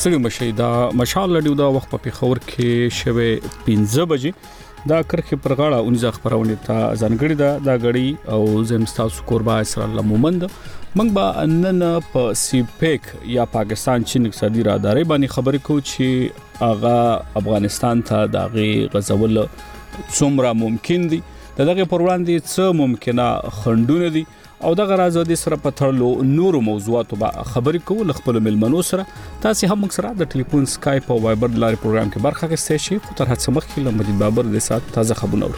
ستړي مشي دا مشال لډیو دا وخت په پیښور کې شوه 15 بجې دا کرخه پر غاړه اونځه خبرونه ته ځانګړي دا غړي او زمستاسو قربا اسرائیل مومند موږ به نن په سی پیک یا پاکستان چین اقتصادي راداري باندې خبرې کوو چې اغا افغانستان ته دغه غزول څومره ممکن دي دغه پر وړاندې څه ممکنه خندونه دي او دغه راز د سره په تړلو نورو موضوعاتو به خبرې کوو خپل ملمنو سره تاسو هم موږ سره د ټلیفون سکایپ او وایبر لاري پروګرام کې برخه اخیستئ شئ خو تر هڅه مخکې لمدید بابر د سات تازه خبرونه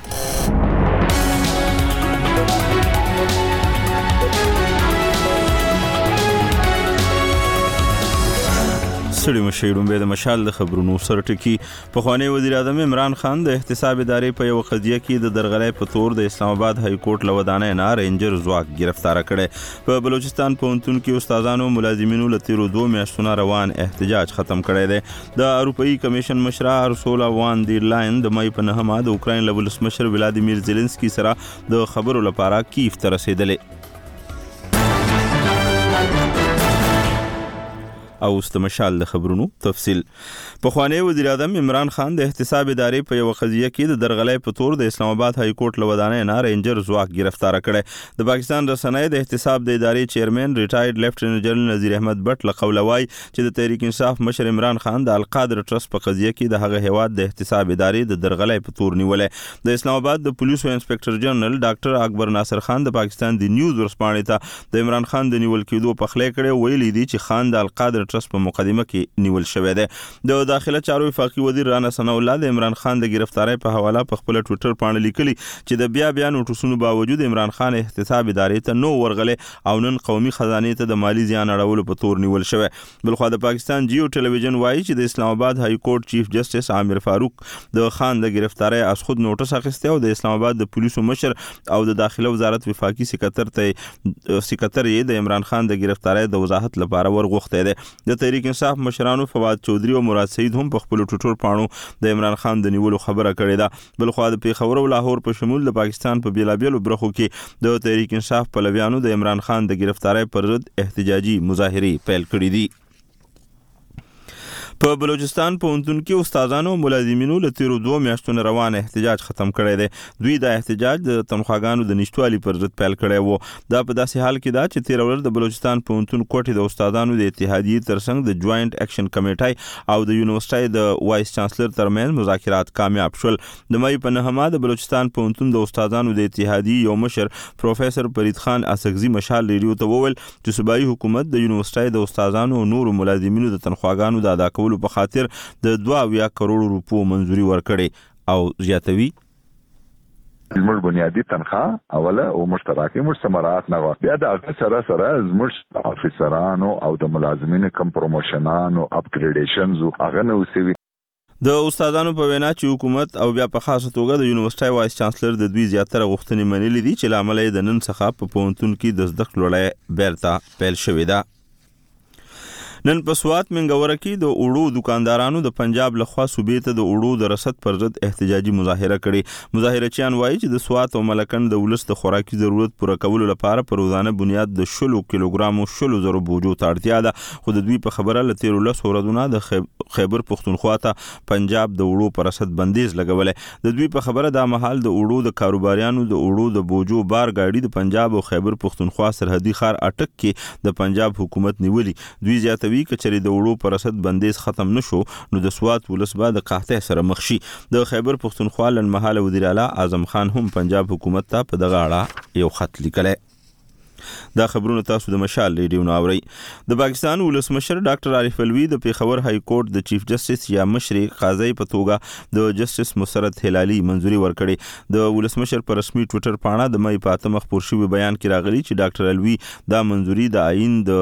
سړي مشیرون به د مشال د خبرونو سره ټکی په خوانی وزیر اعظم عمران خان د احتساب ادارې په یو قضیه کې د درغلې په تور د اسلام آباد های کورټ لودانه نه رینجر زواک گرفتار کړي په بلوچستان پوهنتون کې استادانو ملازمینو لتیرو 2 میاشتونو روان احتجاج ختم کړي دي د اروپאי کمیشن مشر ارسولا وان دی لاین د مې په نهمه د اوکراین له ولسمشر ولادیمیر زيلنسکي سره د خبرو لپاره کیف ته رسیدلې او استمشال د خبرونو تفصیل په خوانی وزیر اعظم عمران خان د احتساب ادارې په یو قضیه کې د درغلې په تور د اسلام آباد های کورټ لودانه نه رینجر زواک گرفتار کړي د پاکستان رسنۍ د احتساب د ادارې چیرمن ریټایرډ لیفټیننټ جنرال نذیر احمد بټ لقولوي چې د تحریک انصاف مشر عمران خان د القادر ټرست په قضیه کې د هغه هواد د احتساب ادارې د درغلې په تور نیولې د اسلام آباد د پولیسو انسپکټر جنرال ډاکټر اکبر ناصر خان د پاکستان د نیوز ورسپانې ته د عمران خان د نیول کېدو په خله کړي ویلي دي چې خان د القادر ټرست په مقدمه کې نیول شوې ده د داخله چارو وفاقي وزیر رانا ثنا الله د عمران خان د گرفتاری په حواله په خپل ټوئیټر باندې لیکلي چې د بیا نوټسونو باوجود عمران خان احتساب ادارې ته نو ورغله او نن قومي خزانه ته د مالی زیان اړولو په تور نیول شوې بلخو د پاکستان جیو ټلویزیون وایي چې د اسلام آباد های کورټ چیف جسټس عامر فاروق د خان د گرفتاری از خود نوټس اخیسته او د اسلام آباد د پولیسو مشر او د داخله وزارت وفاقي سکرټر د عمران خان د گرفتاری د وضاحت لپاره ورغوښته ده د تحریک انصاف مشرانو فواد چودري او مراد سعید هم په خپل ټوټور پاڼو د عمران خان د نیولو خبره کړې ده بلخو د پیښور او لاهور په شمول د پاکستان په بیلابیلو برخو کې د تحریک انصاف پلویانو د عمران خان د گرفتاری پر ضد احتجاجي مظاهره پیل کړې دي په بلوچستان پوهنتون کې استادانو ملازمینو لتیرو 2 میاشتونو روان احتجاج ختم کړی دی دوی د احتجاج د تنخواګانو د نشټوالي پر ضد پیل کړی وو دا په داسې حال کې دا چې 13 ورځې د بلوچستان پوهنتون کوټې د استادانو د اتحادیې ترڅنګ د جوائنٹ اکشن کمیټای او د یونیورسيټي د وایس چانسلر ترمن مذاکرات کامیاب شول د مې په نهمه د بلوچستان پوهنتون د استادانو د اتحادیې یو مشر پروفیسور فرید خان اسغزي مشال ریډیو ته وویل چې صوبایي حکومت د یونیورسيټي د استادانو او نورو ملازمینو د تنخواګانو د ادا کولو په خاطر د 2 کروڑ روپو منځوري ورکړي او زیاتوي زموږ بنیادی تنخواه اوله او مشترکي مستمرات نه بیا د هغه سره زموږ افیسرانو او د ملازمینو کم پروموشنانو اپګریډیشنز هغه نو سوي د استادانو په وینا چې حکومت او بیا په خاصه توګه د یونیورسيټي وایس چانسلر د دوی زیاتره غوښتنې منلې دي چې لامل یې د نن څخه په پوهنتون کې د زده کړو لړۍ بیرته پیل شوې ده نن په سوات منګوره کې د اوړو دکاندارانو د پنجاب لخوا صوبې ته د اوړو د رسد پر ضد احتجاجي مظاهره کړې مظاهرچیان وایي چې د سوات او ملکند د ولس د خوراکي ضرورت پوره کولو لپاره په روزانه بنیاد د 10 کیلوګرامو 10,000 بوجو ته اړتیا ده خو د دوی په خبره لتیرو 10 ورځې د خیبر پختونخوا ته پنجاب د اوړو پر رسد بندیز لګولې د دوی په خبره د محل د اوړو د کاروباریانو د اوړو د بوجو بار گاډي د پنجاب او خیبر پختونخوا سرحدي ښار اټک کې د پنجاب حکومت نیولې دوی زیاتوي کچري د وړو پر رسد بندیز ختم نشو نو د سوات ولس به د قحطۍ سره مخ شي د خیبر پختونخوا لنمحاله وزیر اعلی اعظم خان هم پنجاب حکومت ته په دغه اړه یو خط لیکلی دا خبرونه تاسو د مشال ریډیو نو اورئ د پاکستان ولسمشر ډاکټر عارف الوی د پیښور های کورټ د چیف جسټس یا مشر قاضي په توګه د جسټس مسرت هلالي منځوري ورکړي د ولسمشر پر رسمي ټوئیټر پاڼه د مې په اتمه خبر شوی بیان کې راغلی چې ډاکټر الوی دا منځوري د آئین د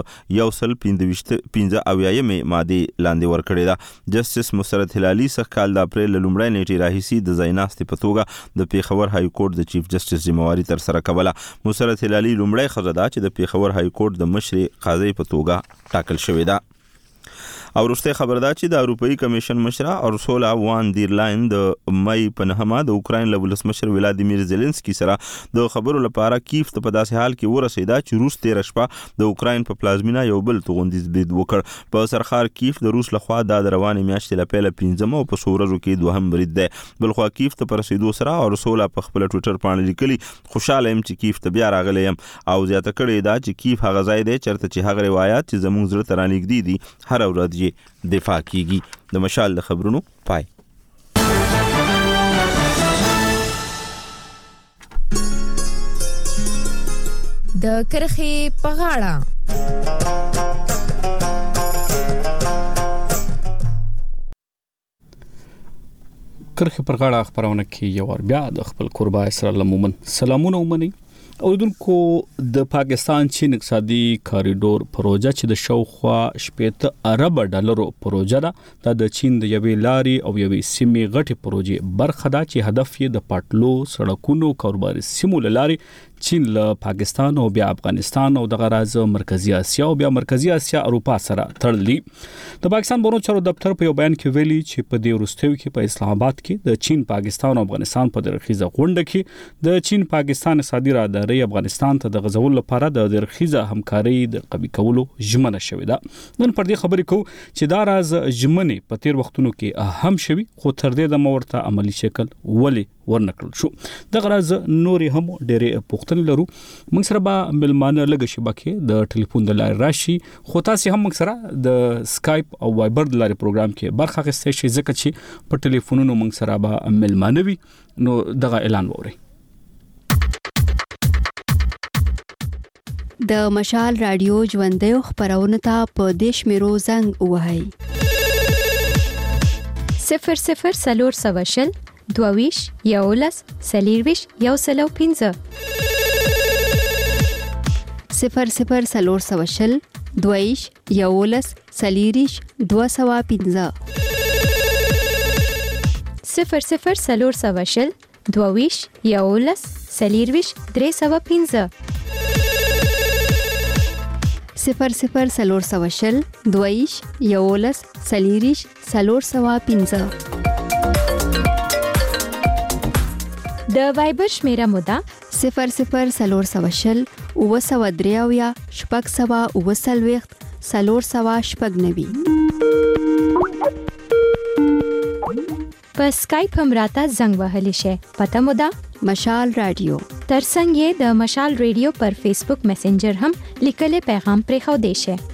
115 ماده لاندې ورکړي دا جسټس مسرت هلالي څخه کال د اپریل لومړۍ نیټه راهیسي د زیناستي په توګه د پیښور های کورټ د چیف جسټس ذمہواری تر سره کوله مسرت هلالي لومړۍ خزه چې د پیښور های کورټ د مشر قاضي په توګه ټاکل شوې ده او وروسته خبردار چې د اروپאי کمیشن مشر اورسولا وان دیر لاین د مې په نهمه د اوکراین له ولسمشر ولادیمیر زيلنسکي سره د خبرو لپاره کیف ته په داسې حال کې ورسېدا چې روس 13 شپه د اوکراین په پلازمینا یو بل توغندیز بریډ وکړ. په سرخار کیف د روس لخوا د روانې میاشتې لپاره 15 او په سورزو کې دوهم بریډ ده. بل خو کیف ته پر رسیدو سره اورسولا په خپل ټوئیټر باندې لیکلي خوشاله يم چې کیف ته بیا راغلی يم او زیاته کړې دا چې کیف هغه ځای دی چرته چې هغه روایت چې زموږ زړه ته رانږدې دي هر ورځ یې دفاع کیږي. د مشال د خبرونو پای. د کرخې په غاړه. کرخې پر غاړه خبرونه کې یو ور بیا د خپل قربا اسرائیل مومن سلامونه ومني. اوریدونکو د پاکستان چین اقتصادي کاریډور پروژه چې د شاوخوا 80 ارب ډالرو پروژه ده د چین د یوې لاري او یوې سیمې غټي پروژې برخه ده چې هدف یې د پټلو سړکونو کاروباري سیمو لاري چین له پاکستان او بیا افغانستان او د غراز مرکزی اسیا او بیا مرکزی اسیا اروپا سره تړلې. د پاکستان بورو چارو دفتر په یو بیان کې ویلي چې په دې وروستیو کې په اسلام آباد کې د چین پاکستان او افغانستان په درخیزه غونډه کې د چین پاکستان اقتصادي راهداري افغانستان ته د غزول لپاره د درخیزه همکاري د قوي کولو ژمنه شوې ده. نن پر دې خبرې کوو چې دا راز ژمنې په تیر وختونو کې اهم شوي خو تر دې د مورته عملی شکل ولې ورنکړل شو. د غراز نوري هم ډېرې پوښتنې لرو. موږ سره به ملمانه لګ شبکه د ټلیفون د لارې راشي خو تاسو هم موږ سره د سکایپ او وایبر د لارې پروګرام کې برخه اخیستئ شئ ځکه چې په ټلیفونونو موږ سره به ملمانه وي. نو دغه اعلان ووري. د مشال رادیو ژوندۍ خبرونه ته په دیش میرو زنګ وهاي 00 سواشل دوویش یولس سلیرویش یو سلو 15 00 سواشل دوویش یولس سلیریش 215 00 سواشل دوویش یولس سلیرویش 315 00 سواشل دوویش یولس سلیریش 315 د وایبر شمیره مودا 00 سواشل او سو دریاویا شپږ سوا او سلويخت سلور سوا شپږ نوي. په سکایپ هم راته زنګ وهلی شي. پته مودا مشال رادیو. ترڅنګ یې د مشال رادیو پر فیسبوک میسنجر هم لیکلي پیغام پرې خو دی شي.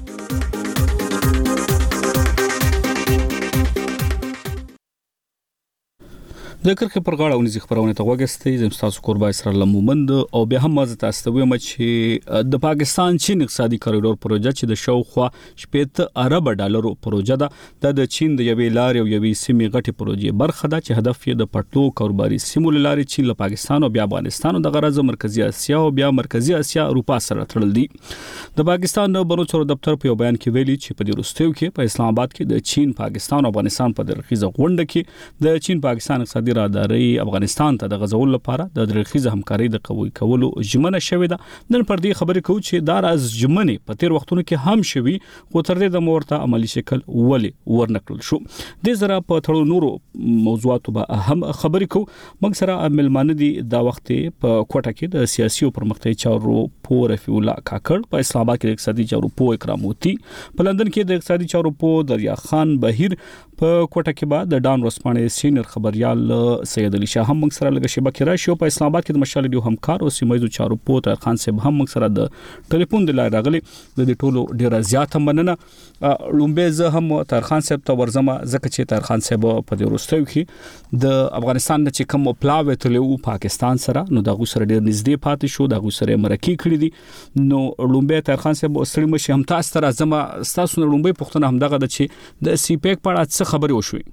د کرخې پر غاړه ونیزي خبرونه ته وګستې زم تاسو قربا اسرائیل مومند او به هم مزه تاسو ته وایم چې د پاکستان چین اقتصادي کاریډور پروژه چې د شاوخوا 80 ارب ډالرو پروژه ده د چین د یوې لارې او یوې سیمې غټي پروژې برخه ده چې هدف یې د پټلو کاروباري سیمو لاري چین له پاکستان او بیا افغانستان او د غرض مرکزی اسیا او بیا مرکزی اسیا اروپا سره تړل دي. د پاکستان د بورو چارو دفتر په یو بیان کې ویلي چې په دې وروستیو کې په اسلام آباد کې د چین پاکستان او افغانستان په درخیزه غونډه کې د چین پاکستان اقتصادي راهداري افغانستان ته د غزول لپاره د درخیزه همکاري د قوي کولو ژمنه شوې ده. نن پر دې خبرې کوو چې دا راز ژمنې په تیر وختونو کې هم شوي خو تر دې د مورته عملی شکل ولې ورنکړل شو. د زرا په تړو نورو موضوعاتو به اهم خبرې کوو. موږ سره ملمانه دي دا وخت په کوټه کې د سیاسي او پرمختیايي چارو په رفیع الله کاکړ، په اسلام آباد کې د اقتصادي چارو په اکراموتی، په لندن کې د اقتصادي چارو په دریا خان بهیر، په کوټه کې بعد د ډان ورسپانې سینیئر خبريال سید علي شاه هم موږ سره لږه شبکې راشي. په اسلام آباد کې د مشال ډیو همکار او سیمایي چارو په تر خان صاحب هم موږ سره د ټلیفون د لارې راغلي. د دې ټولو ډیره زیاته مننه. لومبه زه هم تر خان صاحب ته ورزمه ځکه چې تر خان صاحب په دې وروستیو کې د افغانستان نه چې کوم پلاوي تلو پاکستان سره نو دغه سره ډیر نږدې پاتې شو، دغه سره مرکی کړی دي. نو لومبه تر خان صاحب سړی مشه هم تاسو تر ازمه تاسو نه لومبه پښتنه هم دغه د چې د سی پیک په اړه څه خبرې وشوي.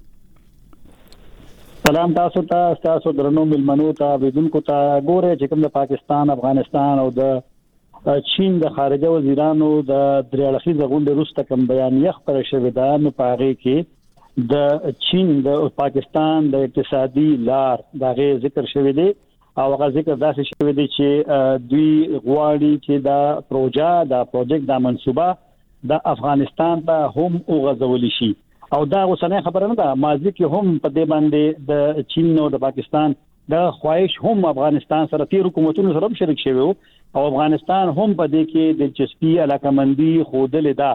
سلام تاسو ته، تاسو درنو ملمنو ته، بدونکو ته. ګوره چې کوم د پاکستان، افغانستان او د چین د خارجه وزیرانو د دریاړخیزه غونډې وروسته کوم بیانیه خبره شوې ده، نو په هغه کې د چین د پاکستان د اقتصادي لار دغه ذکر شوی دی او هغه ذکر داسې شوی دی چې دوی غواړي چې دا پروژه، دا پروجیکټ، دا منصوبه د افغانستان ته هم وغځول شي او دا اوسنۍ خبره نه ده ماضي کې هم په دې باندې د چین او د پاکستان د خواهش هم افغانستان سره تیر حکومتونو سره شریک شوی او افغانستان هم په دې کې دلچسپي علاقمندي خوده ده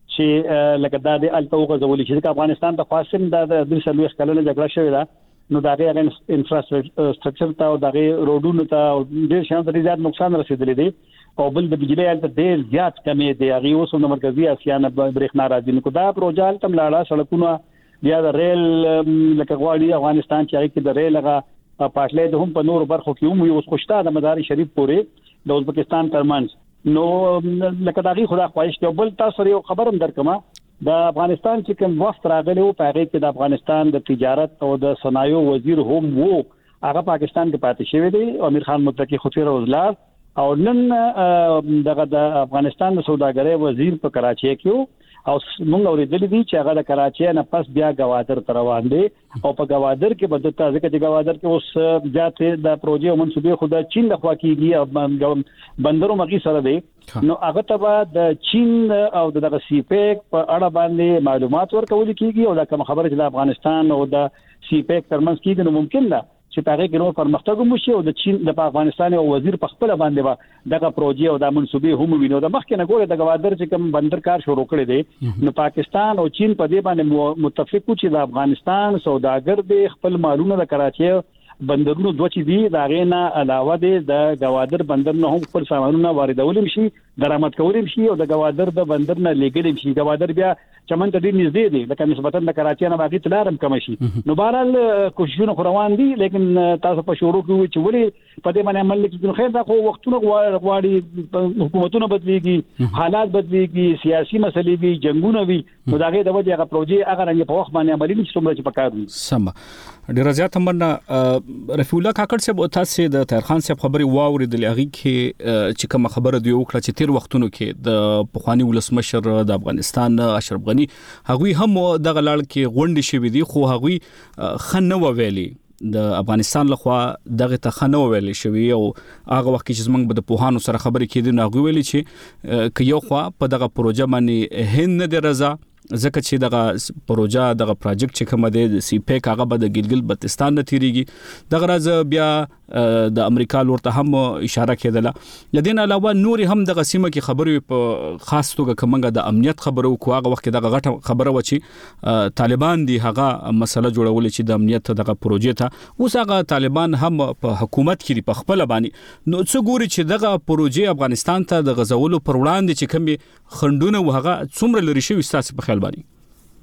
چې لکه دا د التوغه زولي چې افغانستان ته خاصم د 3 کلونو جګړه شوې ده نو دا غیر انفراستراکچر ته او دا روډونو ته ډېر شان د زیات نقصان رسیدلی دی او بل د بجلی حالت ډېر زیات کمې دی هغه اوس د مرکزی اسیا نه برېښنا راځي نو دا پروژه تم لاړه سړکونه بیا د ریل لکه غواړي افغانستان چې هغه د ریل هغه پټلې د هم په نور برخو کې هم یو خوشته د مداري شریف پورې د ازبکستان ترمنځ نو لکه دا غي خدا خواهش دی بل تاسو یو خبرم درکمه د افغانستان چې کوم وخت راغلی او په هغه کې د افغانستان د تجارت او د صنایع وزیر هم وو هغه پاکستان کې پاتې شوی دی امیر خان متقی خطیر وزلار او نن دغه د افغانستان د سوداګرۍ وزیر په کراچۍ کې او موږ اوریدل دي چې هغه د کراچۍ نه پس بیا گوادر تر روان دي او په گوادر کې بده تازه کې گوادر کې اوس ځاتې د پروژې منسوبې خود چین د خوا کېږي او بندرو مغي سره دی نو هغه ته د چین او دغه سیپیک په اړه باندې معلومات ورکول کېږي او دا کوم خبره چې د افغانستان او د سیپیک ترمنځ کېږي نو ممکن ده چې هغه کې نور پرمختګ وشي او د چین د افغانستان او وزیر په خپل باندې دغه پروژې او د منسوبې هم ویني د مخکې نه ګوره د گوادر چې کوم بندر کار شروع کړی دی نو پاکستان او چین په دې باندې متفق چې د افغانستان سوداګر د خپل مالونو د کراچۍ بندرونو دوه چې دي دا غینه علاوه د گوادر بندر نه هم خپل سامانونه واردول شي درآمد کول شي او د گوادر د بندر نه لګل شي گوادر بیا چمن ته ډیر نږدې دی لکه نسبتا د کراچۍ نه باقي تلارم کم شي نو بهرحال کوششونه روان دي لیکن تاسو په شروع کې چې ولې په دې باندې عمل کې خیر دا خو وختونه غواړي حکومتونه بدليږي حالات بدليږي سیاسي مسلې وي جنگونه وي نو دا غي د وجه هغه پروژې هغه رنګ په وخت باندې عملي نشي څومره چې پکار وي سم ډیر زیات مننه رفیع الله کاکړ صاحب تاسو د طاهر خان صاحب خبري واوریدل هغه کې چې کوم خبره دی وکړه چې تیر وختونو کې د پخوانی ولسمشر د افغانستان اشرف غنی هغوی هم د غلاړ کې غونډې شوې دي خو هغوی خنه ویلي د افغانستان لخوا دغه ته خنه ویلي شوی او هغه وخت چې زمنګ د پوهانو سره خبرې کېدي نو هغوی ویلي چې ک یو خوا په دغه پروژه باندې هند نه دی رضا ځکه چې دغه پروژه دغه پروجیکټ چې کوم دی سی پیک هغه به د ګلګل بلتستان نه تیریږي دغه راز بیا د امریکا لورته هم اشاره کېدله لدین علاوه نور هم دغه سیمه کې خبرې په خاص توګه کومه د امنیت خبرو کو هغه وخت دغه غټه خبره و چې طالبان دی هغه مسله جوړول چې د امنیت دغه پروژې ته اوس هغه طالبان هم په حکومت کې په خپل باندې نو څه ګوري چې دغه پروژې افغانستان ته د غزولو پر وړاندې چې کوم خندونه وهغه څومره لري شوی ستاسو په خیال باندې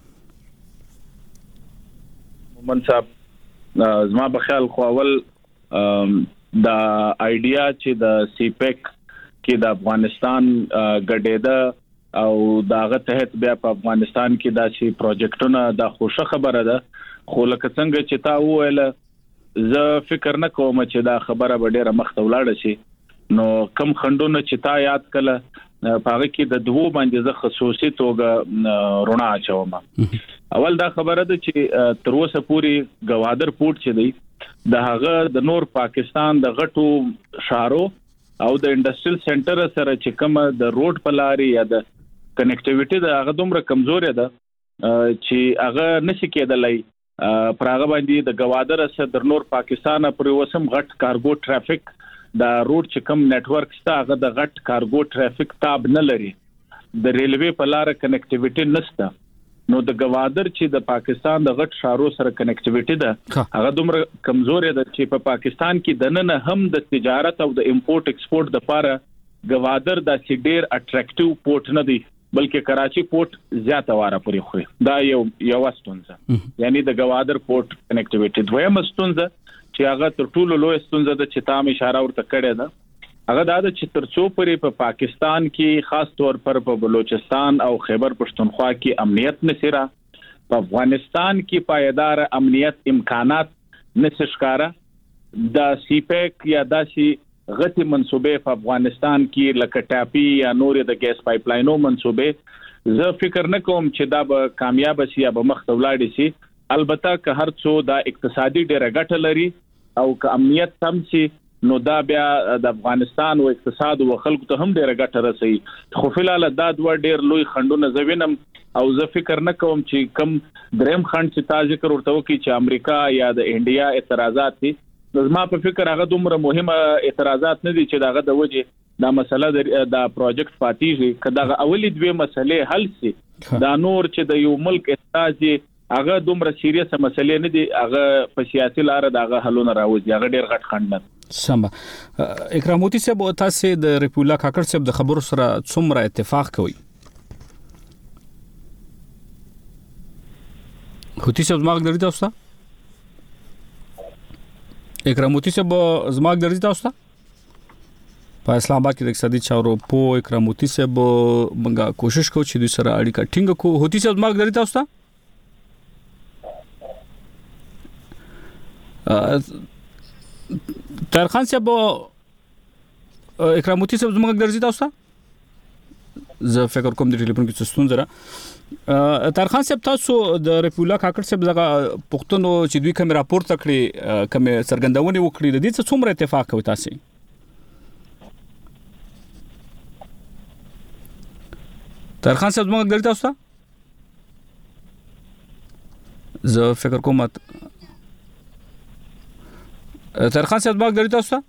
مومن صاحب زما په خیال خو اول دا ایډیا چې د سیپیک کې د افغانستان ګډېده او داغه تحت بیا په افغانستان کې دا شي پروجیکټونه د خوشو خبره ده خو لکه څنګه چې تا وویل زه فکر نه کوم چې دا خبره به ډیره مخته ولاړه شي نو کم خندونه چې تا یاد کړه پاره کې د دوه باندې زه خصوصي توګه رونه اچوم اول دا خبره ده چې تر اوسه پوری گوادر پورت چې دی د هغه د نور پاکستان د غټو شهرو او د انډستریل سنټر سره چې کوم د روډ پلاري یا د کنیکټیویټي د هغه دومره کمزوري ده چې هغه نشي کېدلای پر هغه باندې د گوادر سره د نور پاکستان پر وسم غټ کارګو ټرافیک دا روډ چې کوم نت ورک ستا هغه د غټ کارګو ټرافیک تاب نه لري د ریلوي په لار کنیکټیویټي نشته نو د گوادر چې د پاکستان د غټ شهرو سره کنیکټیویټي ده هغه دومره کمزوري ده چې په پاکستان کې د نن هم د تجارت او د امپورټ ایکسپورټ لپاره گوادر د ډیر اټریکټیو پورت نه دی بلکې کراچي پورت زیاته واره پوری خو دا یو ستونزه یعنی د گوادر پورت کنیکټیویټي دویم ستونزه چې هغه تر ټولو لوی ستونزه ده چې تام اشاره ورته کړې ده هغه دا چې تر څو پرې په پاکستان کې خاص طور پر په بلوچستان او خیبر پښتونخوا کې امنیت نشره په افغانستان کې پایدار امنیت امکانات نشښکارا د سیپیک یا داسي غټي منسوبې په افغانستان کې لکه ټاپي یا نور د ګیس پایپ لاینو منسوبې زه فکر نه کوم چې دا به کامیاب شي یا به مخته ولاړ شي البته که هر څو دا اقتصادي ډېر ګټه لري او که امنیت هم شي نو دا بیا د افغانستان او اقتصاد او خلکو ته هم ډیره ګټه رسي. خو فلال دا دوه ډیر لوی خندونه زوینم او زه فکر نه کوم چې کم دریم خند چې تا ذکر ورته وکي چې امریکا یا د انډیا اعتراضات دي. زما په فکر هغه دومره مهمه اعتراضات نه دي چې داغه د وجه دا مسله د پروجیکټ پاتېږي. کله اولی دوه مسلې حل سي دا نور چې د یو ملک احتیاج هغه دومره سیریس مسلې نه دي، هغه په سیاسي لار دغه حلونه راوځي، هغه ډیر غټ خند نه. سم. اکراموتی صاحب تاسو د ریپولا کاکړ صاحب د خبرو سره څومره اتفاق کوي؟ هوتی صاحب زما غږ درته اوسه؟ اکراموتی صاحب زما غږ درته اوسه؟ په اسلام آباد کې د اقتصادي چارو په اکراموتی صاحب موږ کوشش کوو چې دوی سره اړیکه ټینګ کړو. هوتی صاحب زما غږ درته اوسه؟ طاهر صاحب اکراموتی صاحب زما غږ درځي تاسو ته؟ زه فکر کوم د ټلیفون کې ستونزه ده. طاهر صاحب تاسو د ریپولا کاکړ صاحب دغه پښتنو چې دوی کوم راپورټ کړی کوم سرګندونه وکړي د دې څه څومره اتفاق کوي تاسو؟ طاهر صاحب زما غږ درځي تاسو ته؟ زه فکر کوم طاهر صاحب باغ درته تاسو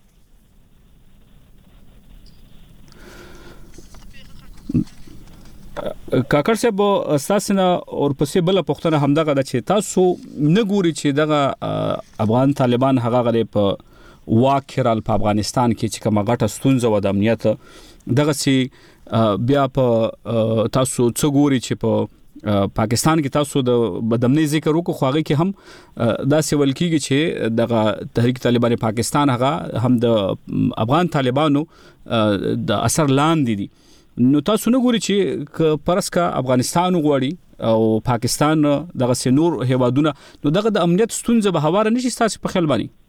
کاکړ صاحب اساسنه او پسې بل پښتنه همدغه د چې تاسو نه ګوري چې دغه افغان طالبان هغه غلي په واکرال په افغانستان کې چې کومه غټه ستونزه و د امنیت دغه سي بیا په تاسو څو ګوري چې په پاکستان کې تاسو د بدامنۍ ذکر وکړو خو هغه کې هم دا سوال کیږي چې د تحریک طالبان پاکستان هغه هم د افغان طالبانو د اثر لاندې دي. نو تاسو نه ګوري چې پرسکا افغانستان غواړي او پاکستان دغه سنور هیوادونه نو دغه د امنیت ستونزه به هواره نشي تاسو په خیال باندې؟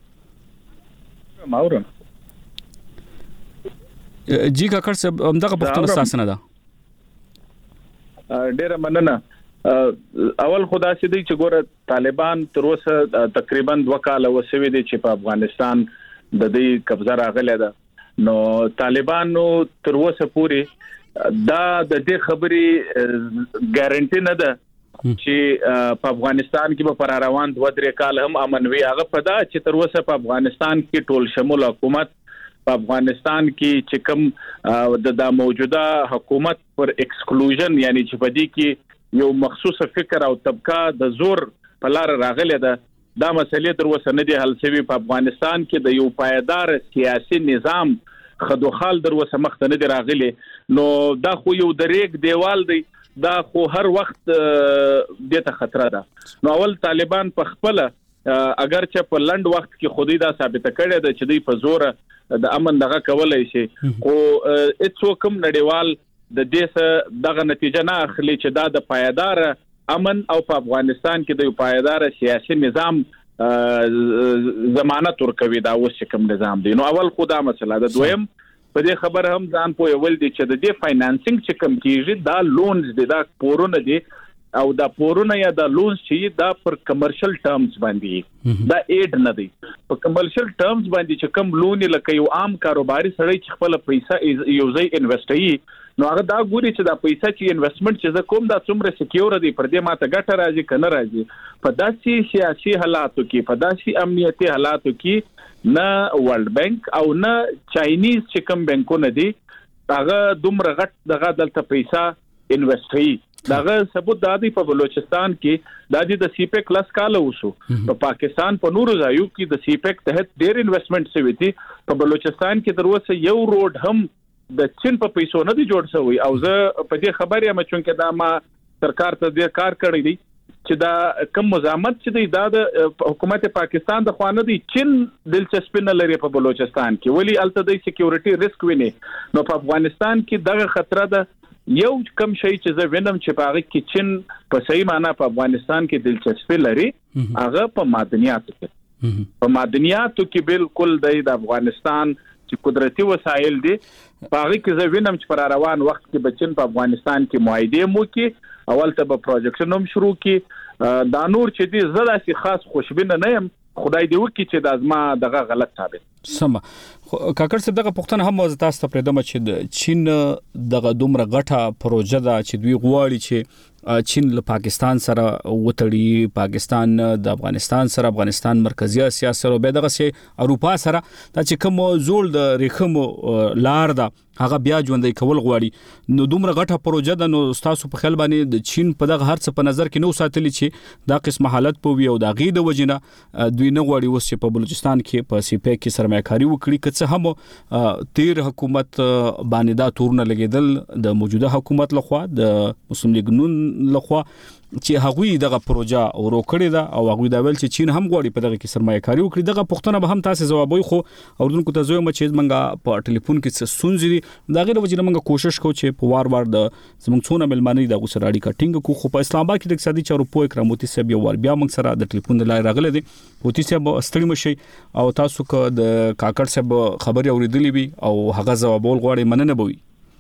ماورم جی کاکړ صاحب همدغه پښتون اساس نه ده. ډیره مننه. اول خدا سي دي چې ګوره طالبان تر اوسه تقریبا 2 کال وسوي دي چې په افغانستان د دې قبضه راغله ده. نو طالبانو تر اوسه پوری دا د دې خبري ګارانټي نه ده چې په افغانستان کې به پر روان 2-3 کال هم امن وي. هغه په دا چې تر اوسه په افغانستان کې ټول شمول حکومت په افغانستان کې چې کوم د موجوده حکومت پر ایکسکلوژن یعنی چې په دې کې یو مخصوص فکر او طبقه د زور په لار راغله ده دا مسلې تر اوسه نه دي حل شوی. په افغانستان کې د یو پایدار سیاسي نظام خدوخال در اوسه مخ ته نه دي راغلي. نو دا خو یو دریک دیوال دی، دا خو هر وخت دته خطر ده. نو اول طالبان په خپل اگر چې په لند وخت کې خودی دا ثابت کړی ده چې دوی په زور د امن دغه کولای شي، خو هیڅ کوم نړیوال د دې دغه نتیجه نه اخلي چې دا د پایدار امن او په افغانستان کې د پایدار سیاسي نظام ضمانت ورکوي. دا اوس کوم نظام دی. نو اول خدا مسله ده. دویم په دې خبر هم ځان پوي ول دي چې د دې فاینانسینګ چې کم کیږي دا لونز دي، دا پورونه دي او دا پورونه یا دا لونز چې دا پر کمرشل ټرمز باندې دا ایډ نه دی. په کمرشل ټرمز باندې چې کم لون لکه یو عام کاروباري سړی چې خپل پیسې یو ځای انویسټوي نو هغه دا ګوري چې دا پیسې چې انویسټمنټ چې کوم دا څومره سکیور دی، پر دې ماته ګټه راځي کنه راځي. په داسې سیاسي حالاتو کې په داسې امنیتي حالاتو کې نه ورلد بانک او نه چاینیز چې کوم بانکونه دي هغه دومره غټ دغه دلته پیسې انویسټوي. داغه ثبوت دادی په بلوچستان کې دادی د سی پیک لاس کال وشو. په پاکستان په نورو ځایو کې د سی پیک تحت ډېر انویسټمنټ شوی دی. په بلوچستان کې دروسه یو روډ هم د چین په پیسو نه دی جوړ شوی. او زه په دې خبرې یم چې دا ما سرکار ته دې کار کړی دی چې دا کم مزاحمت چې دی دا د حکومت پاکستان د خوانه دی چین دلچسپي نه لري په بلوچستان کې، ولی الته د سکیورټي ریسک ویني. نو په افغانستان کې دغه خطر ده. یو کم شي چې زه وینم چې په هغه کې چین په صحیح معنا په افغانستان کې دلچسپي لري هغه په معدنیاتو کې. په معدنیاتو کې بالکل د افغانستان چې قدرتي وسایل دي په هغه کې زه وینم چې پر روان وخت کې بچن په افغانستان کې معاهده مو کې اول ته به پروجیکټ نوم شروع کې دا نور چې دي زړه سي خاص خوشبینه نه يم خدای دې وکړي چې د ازما دغه غلط ثابت سم کاکړ صاحب دغه پښتنه هم موضوع تاسو ته پرېدم چې د چین دغه دومره غټه پروژه ده چې دوی غواړي چې چین له پاکستان سره وتړي، پاکستان د افغانستان سره، افغانستان مرکزی اسیا سره، به دغه سي اروپا سره دا چې کوم زول د ریخم لار ده هغه بیا ژوندۍ کول غواړي. نو دومره غټه پروژه ده، نو تاسو په خیال باندې د چین په دغه هر څه په نظر کې نو ساتلی چې دا قسم حالت په وی او د غي د وجنه دوی نه غواړي وس په بلوچستان کې په سی پی کې سرمایه‌کاري وکړي، که څه هم تیر حکومت باندې دا تورونه لګیدل د موجوده حکومت لخوا د مسلم لیگ نون لخوا چې هغوی دغه پروژه ورو کړی ده او هغوی دا ویل چې چین هم غواړي په دغه کې سرمایه‌کاري وکړي. دغه پښتنه به هم تاسو جوابوي، خو اوردونکو ته زویم چې منګه په ټلیفون کې څه سونځي دي دا غیر وجه منګه کوشش کوو چې په وار د زموږ څونه ملمانې د غوسه راډي کټینګ کو. خو په اسلام آباد کې د اقتصادي چارو په اکراموتی صاحب یو ور بیا موږ سره د ټلیفون د لای راغله دي. پوتی صاحب استړی مشي او تاسو که د کاکړ صاحب خبري اوریدلې وي او هغه جوابول غواړي مننه بوي.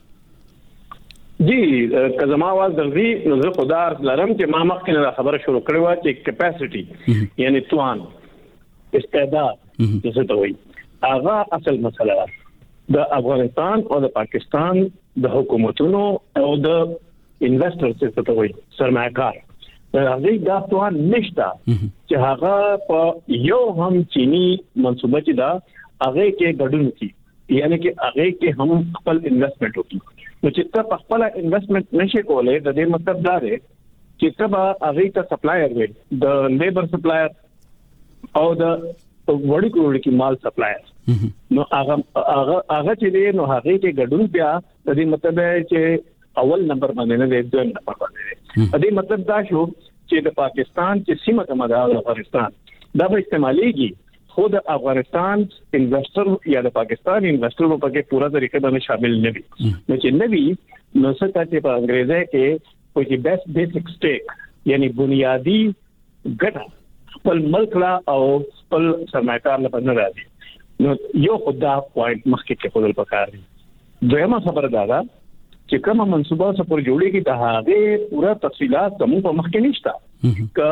جی که زما आवाज درځي نو زه خدای لرم چې ما مخکې خبره شروع کړې و چې کیپاسټي یعنی توان استعداد څه ته وایي هغه اصل مسله ده د افغانستان او د پاکستان د حکومتونو او د انویسټرز څه ته وایي سرمایه‌کار هغه دا توان نشته چې هغه په یو هم چینی منصوبه چې دا هغه کې ګډون کی یعنی چې هغه کې هم خپل انویسټمنٹ وکړي. نو چې ته په خپل انویسټمنٹ نشي کولای د دې مطلب دا دی چې ته به هغه ته سپلایر وي د لیبر سپلایر او د وړي کولو کې مال سپلایر. نو هغه چې دی نو هغه کې ګډون بیا د دې مطلب چې اول نمبر باندې نه دی دویم نمبر باندې دی. د دې مطلب دا شو چې د پاکستان چې سیمه ته مدار افغانستان دا به استعماليږي، خود افغانستان انویسټر یا د پاکستان انویسټر په کې پورا طریقې باندې شامل نه وي. نو چې نه وي نو څه چې په انګریزي کې کوئی بیس بیسیک سټیک یعنی بنیادی ګټه خپل ملک لا او خپل سرمایه‌کار له باندې راځي. نو یو خدای پوینټ مخکې کې خپل پکار دي. دویمه خبره دا چې کومه منصوبه څه پر جوړیږي د هغه پورا تفصيلات کوم په مخکې نشته. ک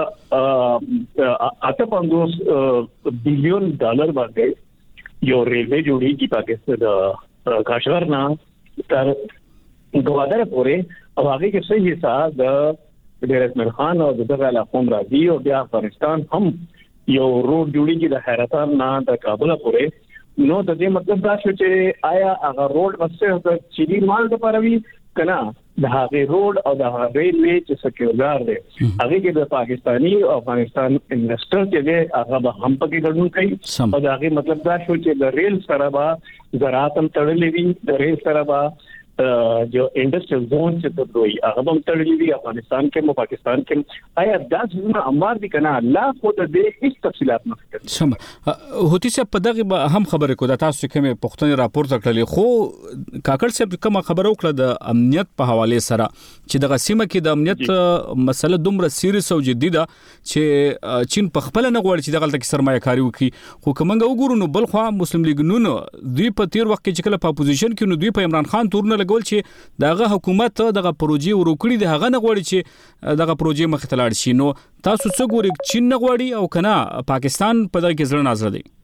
8.5 بلین ډالر باندې یو ریلوے جوړیږي پاکستان د کاشغر نه تر ګوادر پورې او هغه کې صحیح حساب د ډیر اسمر خان او دغه علاقو راځي او بیا افغانستان هم یو روډ جوړیږي د حیرتان نه د کابل پورې. نو د دې مطلب دا شو چې آیا هغه روډ وسه د چيني مال د پروي کنا د هغه روډ او د هغه ریلوے چې سکیورګار دی هغه کې د پاکستانی او افغانستان انویسټر چې دی هغه به هم پکې ګډون کوي او دا هغه مطلب دا شو چې د ریل سره به زراعت هم تړلې وي، د ریل سره به جو انډستریل زون چې د دوی هغه هم تړلې وي افغانستان کې او پاکستان کې. آیا دا څنګه امر دي کنه لا خو د دې هیڅ تفصيلات نه کوي. سم هوتی صاحب په دغه هم خبره کو د تاسو کومه پښتني راپورته کړلې، خو کاکړ صاحب کومه خبره وکړه د امنیت په حواله سره چې د سیمه کې د امنیت مسله دومره سیریس او جدي ده چې چین په خپل نه غواړي چې دغه تک سرمایه‌کاري وکړي. خو کومنګ وګورو نو بل خو مسلم لیگ نون دوی په تیر وخت کې چې کله په اپوزیشن کې نو دوی په عمران خان تورنه لګول چې دغه حکومت دغه پروژې ورکړي د هغه نه غواړي چې دغه پروژې مخ ته لاړ شي. نو تاسو څه ګورئ چین نه غواړي او کنه پاکستان په دغه کې ځل نظر دی؟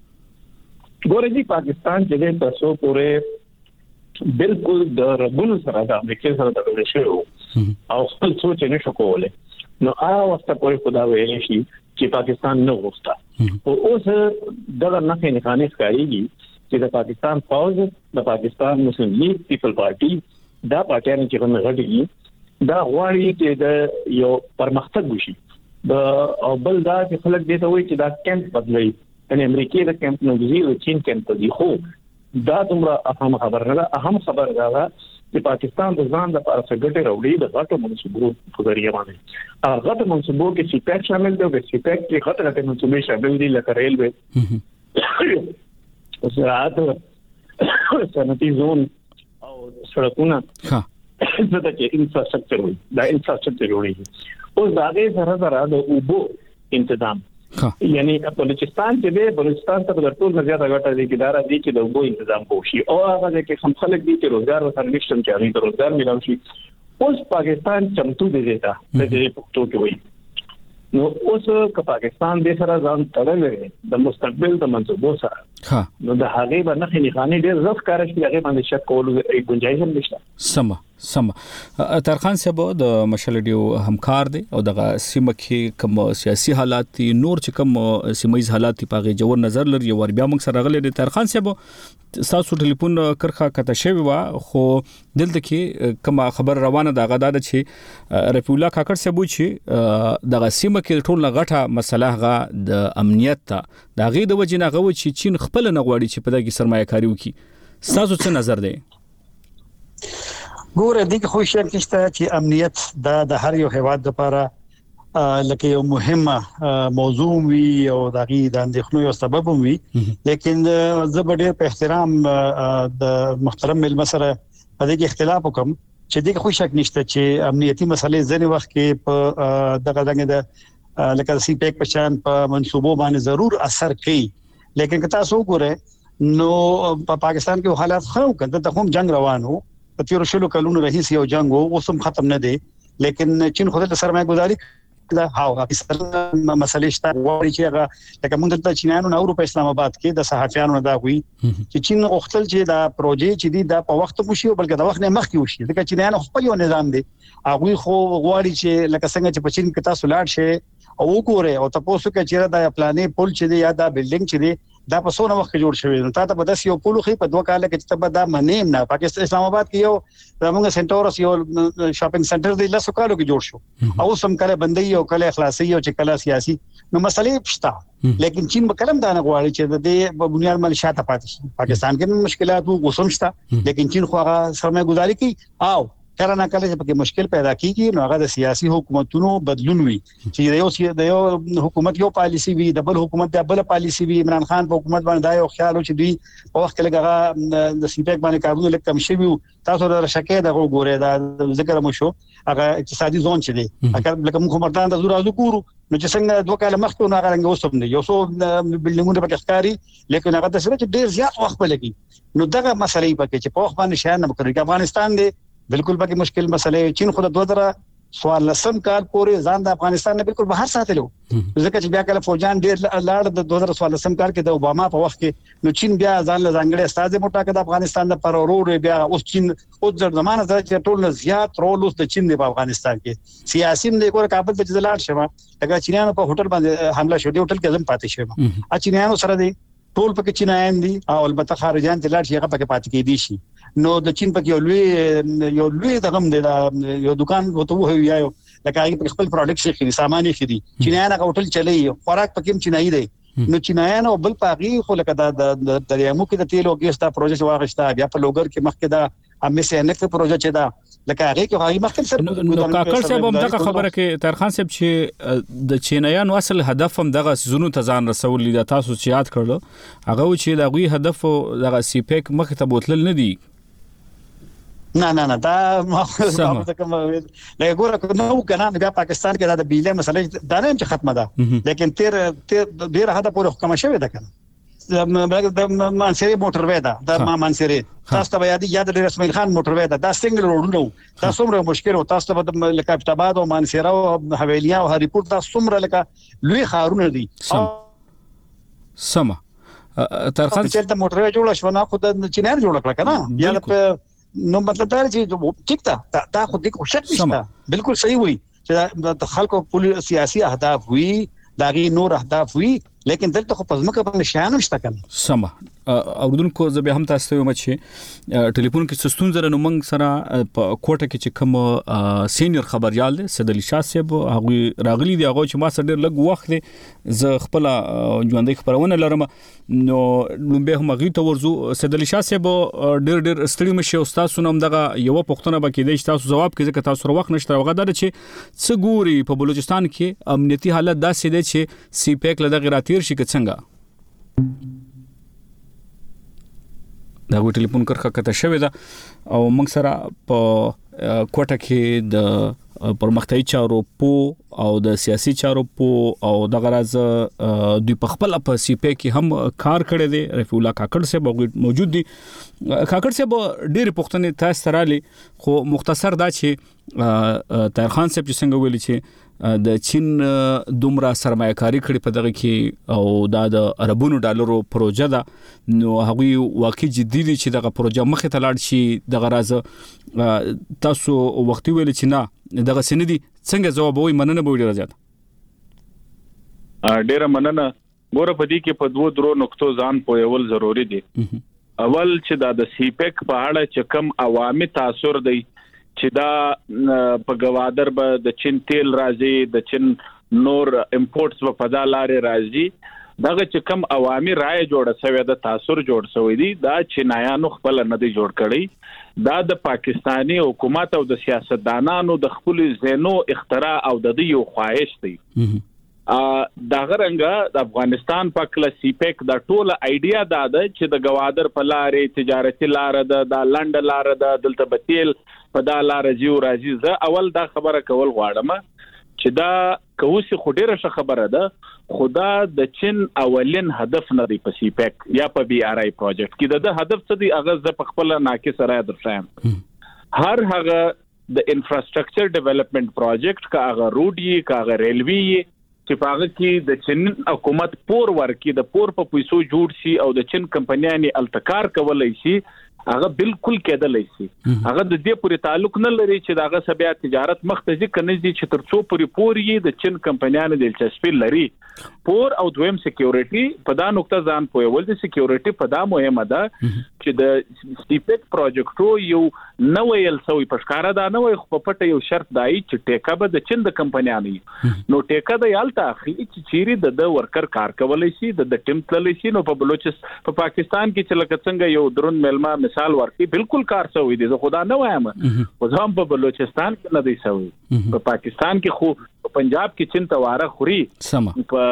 ګورئ جی پاکستان چې تاسو پورې بالکل د رګونو سره د امریکا سره تړل شوی او خپل سوچ نه شو کولای. نو هغه وخت پورې خدا ویل شي چې پاکستان نه غوښتا او اوس دغه نه نه خانه ښکاریږي چې د پاکستان فوج د پاکستان مسلم لیگ پیپل پارټي دا پارټیان چې کوم غړي دا غواړي چې د یو پرمختګ وشي د بل دا چې خلک دې ته وایي چې دا کیمپ بدلوي ان امریکای د کیمپ نو دی او چین کیمپ دی. خو دا دومره اهم خبر نه ده. اهم خبر دا ده چې پاکستان د ځان د لپاره څنګه راوړي د غټو منصوبو په ذریعہ باندې هغه غټو منصوبو کې سی پیک شامل دی او سی پیک کې غټه منصوبې شامل دي لکه ریلوے زراعت صنعتي زون او سړکونه دا چې انفراستراکچر وي دا انفراستراکچر جوړیږي. اوس دا غي سره د اوبو تنظیم یعنی بلوچستان چې دی بلوچستان ته د ټول زیاته غټه دي چې دارا دي چې د اوبو تنظیم وشي او هغه کې هم خلک دي چې روزګار ورسره نشته چې هغه د روزګار ملو شي. اوس پاکستان چمتو دی دا د دې پښتو کې وایي نو اوس که پاکستان د سره ځان تړلې د مستقبل د منصوبو سره ها نو د هغه باندې نښانې ډېر زړه کار شي هغه باندې شک کولو یو گنجائش هم نشته. سم ترخان صاحب د مشالډیو همکار دی او دغه سیمه کې کوم سیاسي حالات نور چې کوم سیمایي حالات په غي جوړ نظر لري ور بیا موږ سره غلي دي. ترخان صاحب تاسو ټلیفون کرخه کته شوی وا خو دلته کې کوم خبر روانه دغه د چې رفیع الله کاکړ صاحب چې دغه سیمه کې ټول غټه مسله غا د امنیت ته د غي د وجنه غو چې چین خپل نه غواړي چې په دغه سرمایه‌کاري وکړي. تاسو څه نظر دی؟ ګوره دغه خو شک نشته چې امنیت د هر یو هیواد لپاره لکه یو مهمه موضوع وي او دغه د اندېښنو یو سبب وي، لیکن زه به ډېر په احترام د محترم مل مسره په دغه اختلاف وکم چې دغه خو شک نشته چې امنیتي مسلې ځنې وخت کې په دغه لکه سی پیک په شان په منصوبو باندې ضرور اثر کوي، لیکن که تاسو وګورئ نو په پاکستان کې حالات خو کنده ته هم جنگ روانو په تیر شلو کلونو رئیس یو جنگ وو اوس هم ختم نه دی، لیکن چین خو د سرمایه گذاري دا هاو پاکستان مسلې شته وایي چې هغه لکه موږ د چینانو نو په اسلام آباد کې د صحافیانو نه دا وی چې چین اوختل چې دا پروژې چې دی دا په وخت مشي او بلکې د وخت نه مخکې وشي، ځکه چینانو خپل یو نظام دی هغه خو غواړي چې لکه څنګه چې په چین کې تاسو لاړ شئ او وګورئ او تاسو کې چې دا پلانې پول چې دی یا دا بلډینګ چې دی دا په څونه وخت جوړ شوی نو تاسو په داس یو پولو خې په 2 کال کې چې تبدا منیم نه پاکستان اسلام آباد کې یو زموږ سنټورس یو شاپینګ سنټر دی لاسو کالو کې جوړ شو او سم کله بندي او کله اخلاصي او چې کله سیاسي نو مسلې پښتا، لیکن چین په کلم دا نه غواړي چې د دې بنیاد مل شاته پاتې شي. پاکستان کې مشکلات وو غوسم شته، لیکن چین خو هغه سرمایه گذاري کوي او کله نه کله چې پکې مشکل پیدا کیږي نو هغه د سیاسي حکومتونو بدلون وي چې د یو حکومت یو پالیسی وي د بل حکومت د بل پالیسی وي. عمران خان په حکومت باندې دا یو خیال و چې دوی په وخت کې لګا د سی پیک باندې کارونه لکه کم شوی تاسو د شکه د ګوره دا ذکر مو شو هغه اقتصادي زون چې دی اگر لکه موږ مرتان د زور ازو کورو نو چې څنګه 2 کال مخکې نه غرنګ وسوم دی یو څو بلډینګونه پکې ښکاری لیکن هغه د سره چې ډیر زیات وخت لګي نو دغه مسلې پکې چې په وخت باندې شان نه کوي. افغانستان دی بالکل پکې مشکل مسلې چین خو د 2014 کال پورې ځان د افغانستان نه بالکل بهر ساتلو ځکه چې بیا کله فوجان ډیر لاړ د 2014 کال کې د اوباما په وخت کې نو چین بیا ځان له ځانګړي استاد موټا د افغانستان د پر ورور بیا اوس چین اوس د زمانه سره چې ټول نه زیات رول اوس د چین د افغانستان کې سیاسي نه کور کابل ته ځلار شوه لکه چینانو په هوټل باندې حمله شو دی هوټل کې ځم پاتې شوه ا چینانو سره دی ټول پکې چینایان دي او البته خارجان چې لاړ شي هغه پکې پاتې کېدي شي نو د چین پکې یو لوی دغم دی یو دکان وته وو یو لکه هغه خپل پروډکټ شي خري سامان یې خري چینایان هغه هوټل چلي خوراک پکې چینایي دی نو چینایان او بل پاغي خو لکه د دریامو کې د تیل او ګیس دا پروژه واغښتا بیا په لوګر کې مخکې دا امسنک پروژه چې دا لکه هغه کې هغه مخکې سره نو کاکړ صاحب هم دغه خبره کې ترخان صاحب چې د چینایانو اصل هدف هم دغه زونو ته ځان رسول دي تاسو چې یاد کړل هغه چې دغه هدف دغه سی پیک مخ ته بوتل نه دی نه دا ما کوم لکه ګوره نو کنه بیا پاکستان کې دا د بیلې مسله دا نه چې ختمه ده لیکن تیر ډیر هدا پورې حکم شوی ده کنه د مانسری موټر وې ده د مانسری تاسو ته یاد لري اسماعیل خان موټر وې ده دا سنگل روډ نو تاسو څومره مشکل او تاسو ته لکه ابتاباد او مانسری او حویلیه او هریپور تاسو څومره لکه لوی خارونه دي سم ترخان چې د موټر جوړ شو نه خود چینار جوړ کړ کنه یا نو مطلب دا چې ټیک تا خو دې کوشش نشته بالکل صحیح وي چې د خلکو سیاسي اهداف وي داغي نور اهداف وي لیکن دلته خو پزماکه په نشانه نشته کنه سم اوردونکو زبې هم تاسو ته مچ ټلیفون کې سستون زره نو موږ سره په کوټه کې چې کوم سینیئر خبريال دي سید علي شاه صاحب هغه راغلي دي هغه چې ما سره ډېر لږ وخت دي ز خپل ژوندۍ خبرونه لرم نو به هم غي ته ورزو سید علي شاه صاحب ډېر ستړي مشه استاد سونم دغه یو پښتنه بکې دي تاسو جواب کې ځکه تاسو وخت نشته هغه در چې څه ګوري په بلوچستان کې امنیتي حالت داسې دي چې سی پیک له دغه راتیر شي څنګه دا ټلیفون کرخه کته شوی دا او موږ سره په کوټه کې د پرمختګي چارو او د سیاسي چارو او د غرض دوی په خپل په سی پی کې هم کار کړی دی. رفیع الله کاکړ صاحب موجود دي. کاکړ صاحب ډېر پښتنې تاسو تراله خو مختصر دا چې طاهر خان صاحب چې څنګه ویلي چې د چین دومره سرمایه‌کاري کړې په دغه کې او د اربونو ډالرو پروژه ده نو هغه واقعي جدي دي چې دغه پروژه مخې ته لاړ شي. دغه راز تاسو وختي ویل چې نه دغه سندي څنګه جواب وي مننه به ډیر زیات. ډیره مننه. ګوره په دې کې په دوه درو نقطو ځان پوهول ضروری دي. اول چې د سی پیک په اړه چې کوم عوامي تاثیر دی چې دا په گوادر به د چین تیل راځي د چین نور امپورټس په پدا لارې راځي دغه چې کوم عوامي رائے جوړه شوی د تاثیر جوړ شوی دی دا چینایانو خپل نه دی جوړ کړی. دا د پاکستانی حکومت او د سیاستدانانو د خپل زینو اختراع او د دې یو خواهش دی. دا غرنګه د افغانستان په کلاسي پیک د ټوله ایډیا دا ده چې د گوادر په لارې تجارتي لار ده د لنډ لار ده دلته بتیل په دا لار جیو راځي. زه اول دا خبره کول غواړم چې دا کوسي خډيره ش خبره ده خدا د چین اولین هدف نه دی په سی پیک یا په بي ار اي پروجیکټ کې د هدف څه دی هغه ز په خپل ناقص رائے درشم. هر هغه د انفراستراکچر ډیولپمنٹ پروجیکټ کا هغه روډي کا هغه ریلوي چې پاغه کې د چین حکومت پور ورکي د پور په پیسو جوړ شي او د چین کمپنیانه التکار کولای شي هغه بالکل کېدلای شي. هغه د دې پورې تعلق نه لري چې داغه سبیا تجارت مختزي کنه دي چې ترڅو پوري د چین کمپنیانه د دلچسپي لري پور او دویم سکیورټي په دا نقطه ځان پوهول دي. سکیورټي په دا مهمه ده چې د سټیپک پروجیکټو یو نوې السوي پښکارا دا نوې خو په یو شرط دای چې ټیکا به د چین د کمپنیانه نو ټیکا د یالتا اخی چې چیرې د ورکر کار کولای شي د ټیم تللی شي. نو په بلوچستان په پاکستان کې چې لکه څنګه یو درون ملما مثال ورکي بالکل کار شوی دی. زه خدا نه وایم خو ځم په بلوچستان کې نه دی شوی. په پاکستان کې خو په پنجاب کې چین تواره خوري په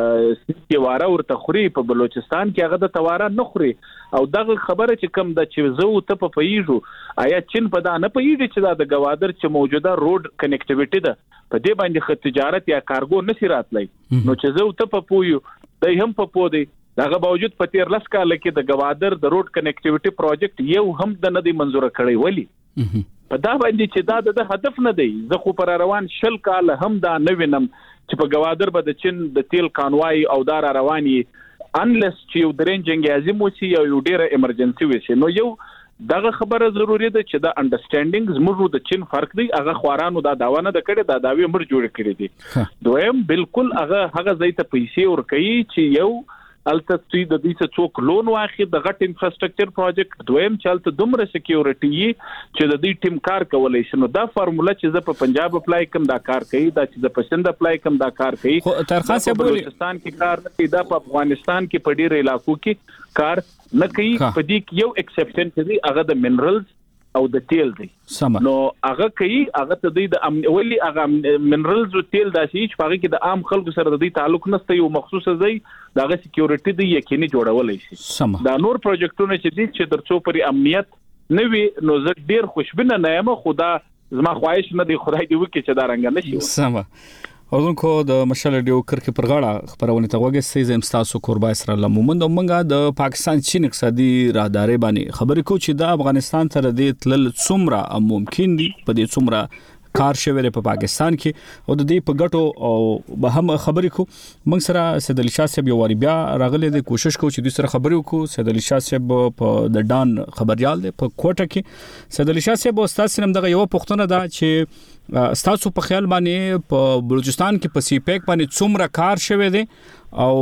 کې واره ورته خوري په بلوچستان کې هغه د تواره نه خوري. او دغه خبره چې کم د چې زو ته په پیژو آیا چین په دا نه پیژي چې دا د گوادر چې موجوده روډ کنیکټیویټي ده په دې باندې خط تجارت یا کارګو نشي راتلی. نو چې زو ته په پویو دای هم په پودي دغه باوجود په 13 کال کې د گوادر د روډ کنیکټیویټي پروجیکټ یو هم د ندی منزور کړی ولی په دا باندې چې دا د هدف نه دی. زه خو پر روان شل کال هم دا نه وینم چې په گوادر به د چین د تیل کانوای او دار رواني انلس چې یو درنجنګ ازمو چې یو ډیره ایمرجنسي وشي. نو یو دغه خبره ضروری ده چې دا انډرستانډینګ زموږ د چین فرق دی. هغه خوارانو دا داوا نه د کړي دا داوی مر جوړ کړی دي. دویم بالکل هغه زیته پیسې ور کوي چې یو التسوی د دې څخه څوک لون واخی د غټ انفراستراکچر پروجیکټ. دویم چلته دومره سکیورټي چې د دې ټیم کار کولای شي. نو دا فارموله چې زه په پنجاب اپلای کوم دا کار کوي دا چې د پسند اپلای کوم دا کار کوي. ترخان صاحب بلوچستان کې کار نه کوي دا په افغانستان کې په ډیر علاقو کې کار نه کوي. په دې کې یو ایکسپشن چې هغه د منرالز او د تیل دی. نو هغه کوي هغه ته د اولی هغه منرالز او تیل داسي چې هغه کې د عام خلکو سره د دې تعلق نشته یو مخصوصه ځای دغه سکیورټي دی یقیني جوړولای شي. دا نور پروجیکټونه چې دي چې ترڅو پرې امنیت نه وي نو زه ډیر خوشبینه نه یم. خدا زما خواهش نه دی خدای دې وکړي چې دا رنګ نشي. سم اورونکو د مشال ډیو کرکې پر غاړه خبرونه ته وګورئ. زم تاسو قربا اسرائیل مومند موږ د پاکستان چین اقتصادي راهداري باندې خبرې کو چې د افغانستان تر دې تل څومره ممکن دي په دې څومره کار شوی په پاکستان کې او د دې په ګټو او به هم خبرې کو. موږ سره سید علي شاه صاحب یو واری بیا راغلي د کوشش کو چې د سره خبرې وکړو. سید علي شاه صاحب په د ډان خبريال دی په کوټه کې. سید علي شاه صاحب استاد سره دغه یو پښتنه دا چې ستاسو په خیال باندې په بلوچستان کې په سی پیک باندې څومره کار شوی دی او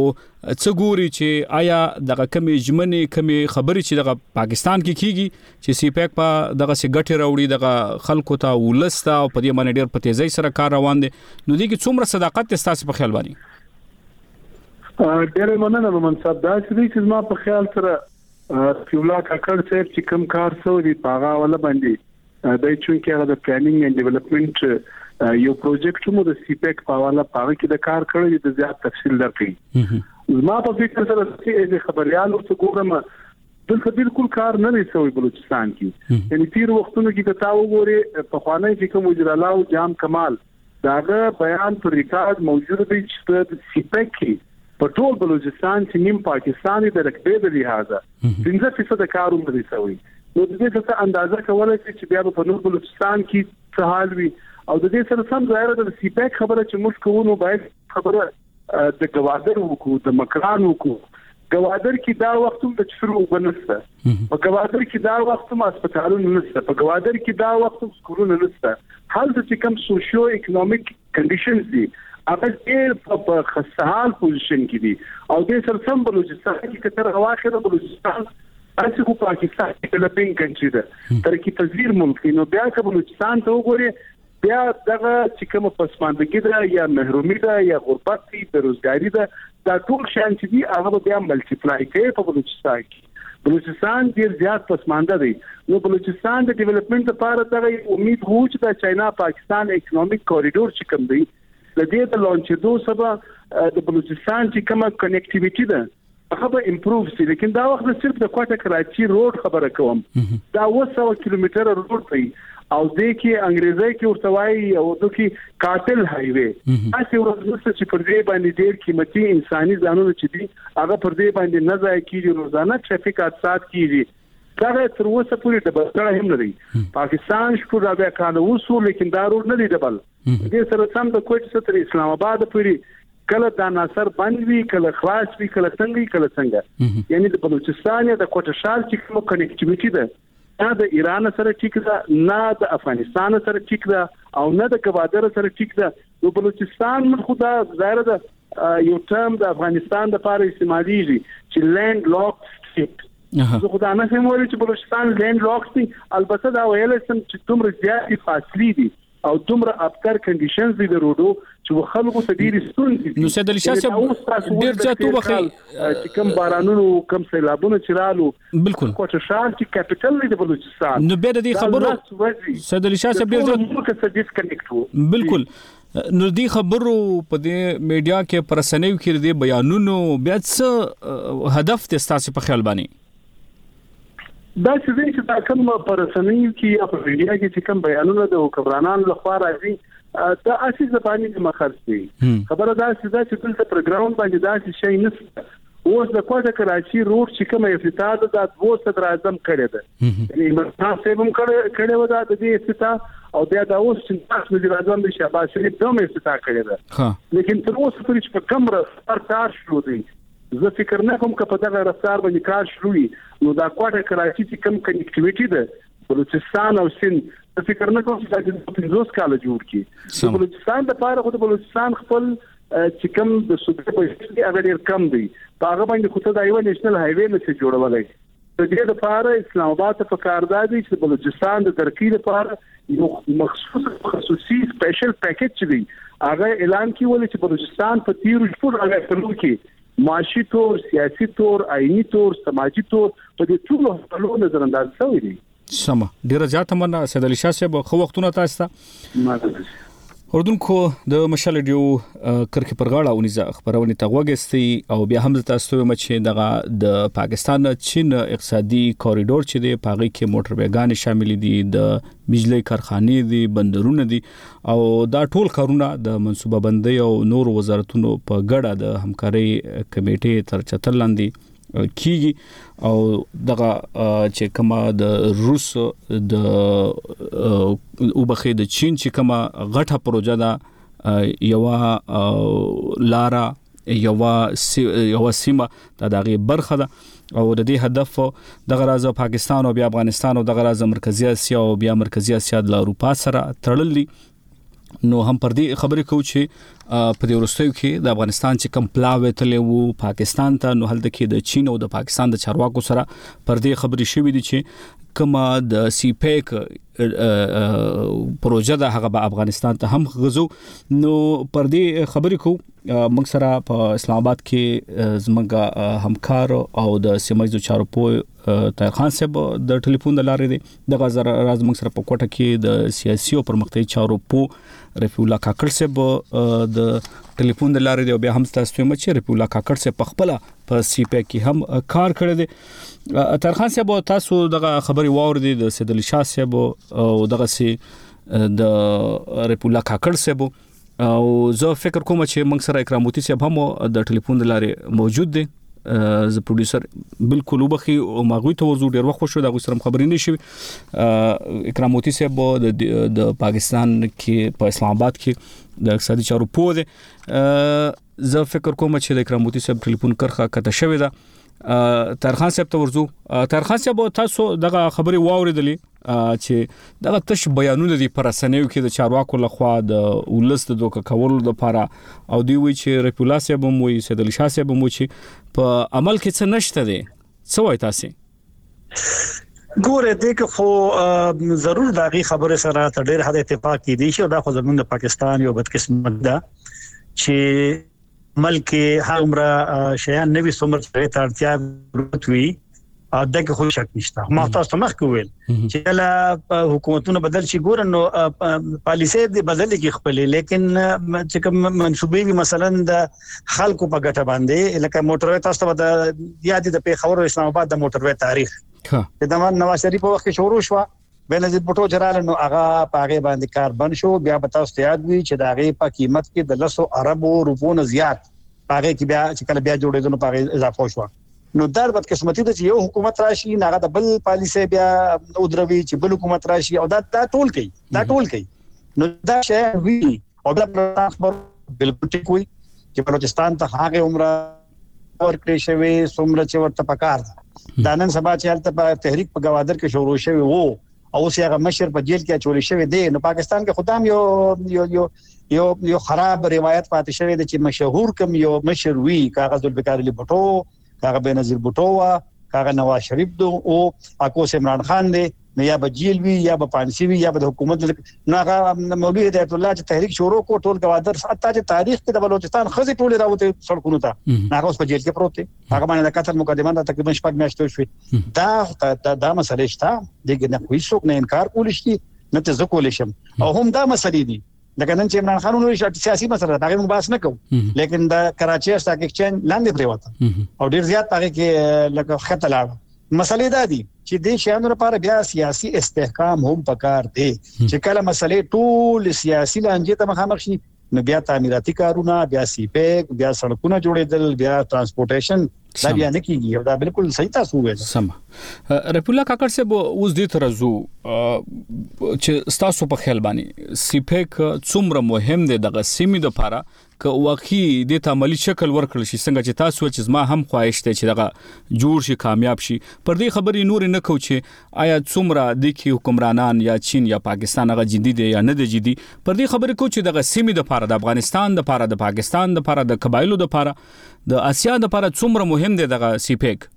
څه ګوري چې آیا دغه کمی جمنی کمی خبرې چې دغه پاکستان کې کیږي چې سی پیک په دغه سي ګټي راوړي دغه خلکو ته ولستا او په دې باندې ډېر په تیزی سره کار روان دي. نو دې کې څومره صداقت ستاسو په خیال باندې؟ ډېر مننه منصب دا چې ما په خیال سره رفیع الله کاکړ صاحب چې کوم کار سوي پاغه ولا باندې د چونکه هغه د پلانینګ اند ډیولپمنٹ یو پروجیکټ مو د سی پیک په حواله پاره کې د کار کړی د زیات تفصیل درکې. ما په فکر سره چې خبريالو څخه ګورم دلته بالکل کار نه لري بلوچستان کې یعنی تیر وختونو کې کتاب وګوري په خوانه کې کوم وزیر اعلی او جام کمال داغه بیان پر ریکارډ موجود دی چې د سیپیک کې په ټول بلوچستان چې نیم پاکستاني د رقبې د لحاظه 15% کار هم لري سوی نو د دې څه اندازه کولای شي چې بیا په نور بلوچستان کې څه حال وي او د دې سره سم ظاهر د سیپیک خبره چې موږ کوو باید خبره د گوادر وکړو د مکران وکړو گوادر کې دا وخت د شروع ونسته په گوادر کې دا وخت ما هسپتالونه نشته په گوادر کې دا وخت سکولونه نشته حالت چې کوم سوشیو اکونومیک کنډیشنز دي هغه ډېر په خستهال پوزیشن کې دي او د سر سم بلوچستان کې کتر اواخر بلوچستان اسی کو پاکستان کې ډیولپینګ کنټری ده ترقی پذیر ملک نو بیا که بلوچستان ته وګورئ بیا دغه چې کوم پسماندګي ده یا محرومي ده یا غربت دي بیروزګاری ده دا ټول شان چې دي هغه بیا ملټیپلای کوي په بلوچستان کې بلوچستان ډیر زیات پسمانده دی نو بلوچستان د ډیولپمنٹ لپاره دغه امید هو چې د چاینا پاکستان اکونومیک کوریډور چې کوم دی د دې د لانچېدو سبا د بلوچستان چې کومه کنیکټیویټي ده هغه به امپروف شي لیکن دا وخت صرف د کوټه کراچي روډ خبره کوم دا 200 کیلومتر روډ دی او د کې انګریزي کې ورتوي او د کې کاټل هایوي اسی ورته چې پر دې باندې ډېر قیمتي انساني ځانونه چې دي هغه پر دې باندې نه ځای کیږي روزانه ټریفیک حادثات کیږي دا تر اوسه پورې ډبل کړه هم لري پاکستان شکر دا کانه وسو لیکن دا روډ نه دی ډبل دې سره سم د کوټ ستر اسلام آباد پورې کله دا ناصر باندې وی کله خلاص وی کله څنګه کله څنګه یعنی د بلوچستان یا د کوټ شال چې کوم کنیکټیویټي ده نه د ایران سره ټیک ده نه د افغانستان سره ټیک ده او نه د گوادر سره ټیک ده نو بلوچستان خدا ظاهر ده یو ټرم د افغانستان د لپاره استعماليږي چې لینډ لاک سټیټ زه خدا نه سم وایي چې بلوچستان لینډ لاک دي البته دا ویل سم چې دومره زیاتې فاصلې دي او دومره ابتر کنډیشنز دي د روډو چې خلکو ته ډیر ستونزې نو سید علي شاه صاحب ډیر زیاتو وخی چې کم بارانونو کم سیلابونو چرالو بالکل کوټه شال چې کیپټل دی د بلوچستان نو به د خبرو سید علي شاه صاحب ډیر زیات ډیسکنیکټ بالکل نو دی خبرو په دې میډیا کې پرسنیو کې د بیانونو بیا څه هدف ته ستاسو په خیال باندې دا چې دا کوم پرسنیو کې په میډیا کې چې کوم بیانونه د حکمرانانو لخوا راځي دا اصلي ځبانی د مخرسي خبره دا چې دلته پروګرام باندې دا شي نشته اوس د کوټه کراچي روډ چې کوم افتتاح د 200 اعظم کړی ده یعنی مرتضی صاحب هم کړی و دا د دې افتتاح او بیا دا اوس چې تاسو د اعظم د شهباز شریف دوم افتتاح کړی ده لیکن تر اوسه پورې په کوم رفتار کار شروع دی زه فکر نه کوم چې په دغه رفتار باندې کار شروع نو دا کوټه کراچي چې کوم کنیکټیویټي ده بلوچستان او سند زه فکر نه کوم چې د 15 کال جوړ کی بلوچستان د لپاره خو د بلوچستان خپل چې کوم د صوبې په شکل هغه ډیر کم دی هغه باندې خو ته دا یو نېشنل هایوي نه جوړولای د دې لپاره اسلام آباد ته کار دی چې بلوچستان د ترقی لپاره یو خصوصي سپیشل پیکیج دی هغه اعلان کیول چې بلوچستان په 13 شپږ هغه کلو کې معاشي تور سیاسي تور آئینی تور سماجی تور په دې ټولو حالو نظر انداز شوی دی سم ډیر زیات مننه سید علي شاه صاحب خو وختونه تاسو ته اردوونکو د مشال ډیو کرخي پرغاړه ونیزه خبرونه تغوګستی او بیا هم تاسو مچ دغه د پاکستان چین اقتصادي کوریډور چې دی پاغي کې موټر بیګان شامل دي د بجلی کارخانې دي بندرونه دي او دا ټول کارونه د منصوبه بندي او نور وزارتونو په ګډه د همکاري کمیټې تر چتر لاندې کیږي او دغه چې کما د روس د وبخې د چین چې کما غټه پروژه ده یو لارا یو سیمه دغه برخه ده او د دې هدف د غراز پاکستان او بیا افغانستان او د غراز مرکزی اسیا او بیا مرکزی اسیا د اروپا سره تړلې نو هم پر دې خبرې کوو چې په دې ورستیو کې د افغانستان چې کم پلاوي تلې وو پاکستان ته نو هلته کې د چین او د پاکستان د چارواکو سره پر دې خبرې شوې دي چې کما د سی پیک پروژه د هغه په افغانستان ته هم غزو نو پر دې خبرې کوو موږ سره په اسلام آباد کې زموږ همکار او د سیمایي چارو په طاهر خان صاحب د ټلیفون د لارې دی د غزر راز موږ سره په کوټه کې د سیاسي او پرمختیايي چارو په رفیع الله کاکړ صاحب د ټلیفون د لارې دی بیا هم تاسو ته مچ رفیع الله کاکړ صاحب په خپل په سی پیک کې هم کار کړی دی. ترخان صاحب تاسو دغه خبري واوریدي د سید علي شاه صاحب او دغه سي د رفیع الله کاکړ صاحب او زه فکر کوم چې موږ سره اکراموتی صاحب هم د ټلیفون د لارې موجود دی. ز پروډوسر بالکل وبخي او ماغوي ته ورزو ډیر وخت شو دا غوسرم خبرې نشي. اکراموتی صاحب د پاکستان کې په اسلام آباد کې د اقتصادي چارو پوه دی. زه فکر کوم چې د اکراموتی صاحب ټلیفون کرخه کته شوی دا. ترخان صاحب ته ورزو. ترخان صاحب تاسو دغه خبرې واوریدلې چې دغه تش بیانونه دي پر اسنیو کې د چارواکو لخوا د ولست د دوک کولو لپاره او دی وی چې رفیع الله صاحب مو سید علي شاه صاحب مو چې په عمل کې څه نشته دي څه وای تاسو ګوره دې کې خو ضرور داغي خبره سره تر ډېر حد اتفاق کیدی شي او دا خو زموږ د پاکستان یو بدقسمت ده چې ملک هغه شیان نوې څومره ته اړتیا وروتوي او دغه خو شک نشته. ما تاسو مخ کوول چې لا حکومتونه بدل شي ګور نو پالیسي دې بدل کی خپل لیکن چې کوم منسوبي مثلا د خلکو په ګټه باندې لکه موټروي تاسو ته یاد دي د پیښور او اسلام آباد د موټروي تاریخ چې د نواز شریف په وخت کې شروع شو بنظیر بوټو جرال نو هغه پاغه باندې کار بند شو بیا به تاسو ته یاد وي چې د هغه په قیمت کې د 100 ارب روپو نه زیات پاغه کې بیا چې کله بیا جوړېدل نو پاغه اضافه شو. نو در بد قسمتي د یو حکومت راشي نه د بل پالیسي بیا ودروي چې بل حکومت راشي او دا ټول کوي نو دا شی وی او دا خبر بالکل ټیک وي چې بلوچستان ته هغه عمره ورکړې شوی څومره چې ورته پکار ده دا نن سبا چې هلته تحریک په گوادر کې شروع شوی وو او اوس هغه مشر په جیل کې چولې شوی دی. نو پاکستان کې خدام یو خراب روایت پاتې شوی دی چې مشهور کم یو مشر وی کاغذ البکار علی بوټو کاغه بنظیر بوټو وا کاغه نواز شریف دو او اکوس عمران خان دی نو یا به جیل وی یا به پانسی وی یا به حکومت نو هغه مولوی هدایت الله چې تحریک شروع کو ټول گوادر حتی چې تاریخ کې د بلوچستان خزي ټول راوته سړکونو ته هغه اوس په جیل کې پروت دی. هغه باندې د قتل مقدمه د تقریبا شپږ میاشتې شوې. دا مسله شته دغه نه هیڅوک نه انکار کولی شي نه ته زکول شم او هم دا مسلې دي لکه نن چې عمران خان نو سیاسي مسله دا غو باس نه کوي لیکن د کراچي اسټاک ایکسچینج لاندې پریوته او ډیر زیات هغه کې لکه خطر لاړ مسلې دا دي چې د شیانو لپاره بیا سیاسي استحکام هم پکار دی چې کله مسلې ټول سیاسي لانجې ته مخامخ شي نو بیا تعمیراتي کارونه بیا سی پیک بیا سړکونه جوړېدل بیا ترانسپورټیشن دا بیا نه کیږي او دا بالکل صحیح تاسو وایي. سم رفیع الله کاکړ صاحب اوس دې ترزو چې تاسو په خیال باندې سی پیک څومره مهم دی دغه سیمې لپاره که واقعي د عملی شکل ورکړل شي څنګه چې تاسو چې زما هم خواهش ته چې دغه جوړ شي کامیاب شي پر دې خبرې نور نه کو چې آیا څومره د کی حکمرانان یا چین یا پاکستان هغه جدي دي یا نه دي جدي پر دې خبرې کو چې دغه سیمې لپاره د افغانستان لپاره د پاکستان لپاره د قبایلو لپاره د اسیا لپاره څومره مهم دی دغه سی پیک.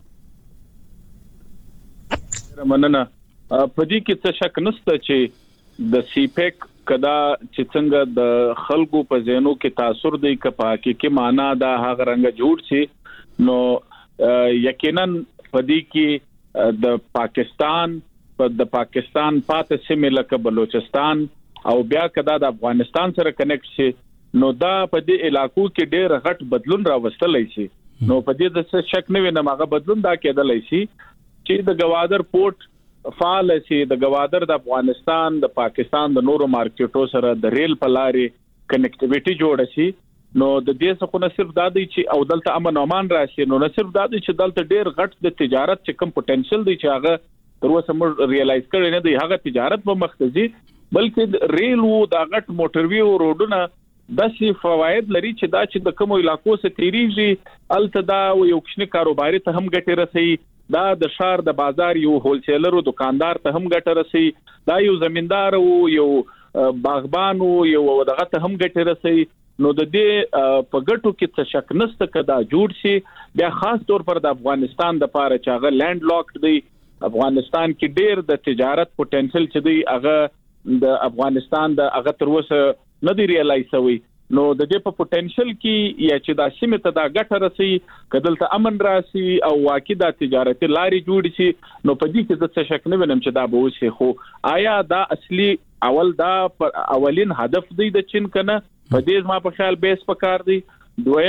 مننه په دې کې څه شک نشته چې د سی پیک کدا چې څنګه د خلکو په ذهنو کې تاثیر دی کپا کې معنا دا هغه رنګ جوړ شي نو یقینا په دې کې د پاکستان پاتې سیمې لکه بلوچستان او بیا کدا د افغانستان سره کنیکټ شي نو دا په دې علاقو کې ډېر غټ بدلون راوستلای شي. نو په دې د شک نه وینم هغه بدلون دا کېدلای شي چې د گوادر پورت فعال شي د گوادر د افغانستان د پاکستان د نورو مارکیټو سره د ریل په لارې کنیکټیویټي جوړ شي نو د دې څخه نه صرف دا دی چې او دلته امن امان راشي نو نه صرف دا دی چې دلته ډېر غټ د تجارت چې کوم پټنشل دی چې هغه تر اوسه موږ ریلایز کړی نه دی هغه تجارت په مختزي بلکې ریل وو د غټ موټروي او روډونه داسې فواید لري چې دا چې د کوم علاقو څخه تیریږي الته دا یو کښنی کاروباري ته هم ګټه رسي دا د شهر د بازار یو هولسیلر او دکاندار ته هم ګټه رسي دا یو زمیندار او یو باغبان او یو دغه ته هم ګټه رسي نو د دې په ګټو کې څه شک نشته کدا جوړ شي بیا خاص طور پر د افغانستان د پاره چې هغه لینډ لاکډ دی افغانستان کې ډېر د تجارت پوتنشل چې دی هغه د افغانستان د هغه تر اوسه نه دی ریلایز شوی نو د دې په پوتنشل کې یا چې دا سیمه ته دا ګټه رسي کدلته امن راسي او واقعي د تجارتي لارې جوړ شي نو په دې کې څه شک نه وینم چې دا به وشي خو آیا دا اصلي اول دا اولین هدف دی د چین کنه په دې ما په خیال بیس پکار دی دویم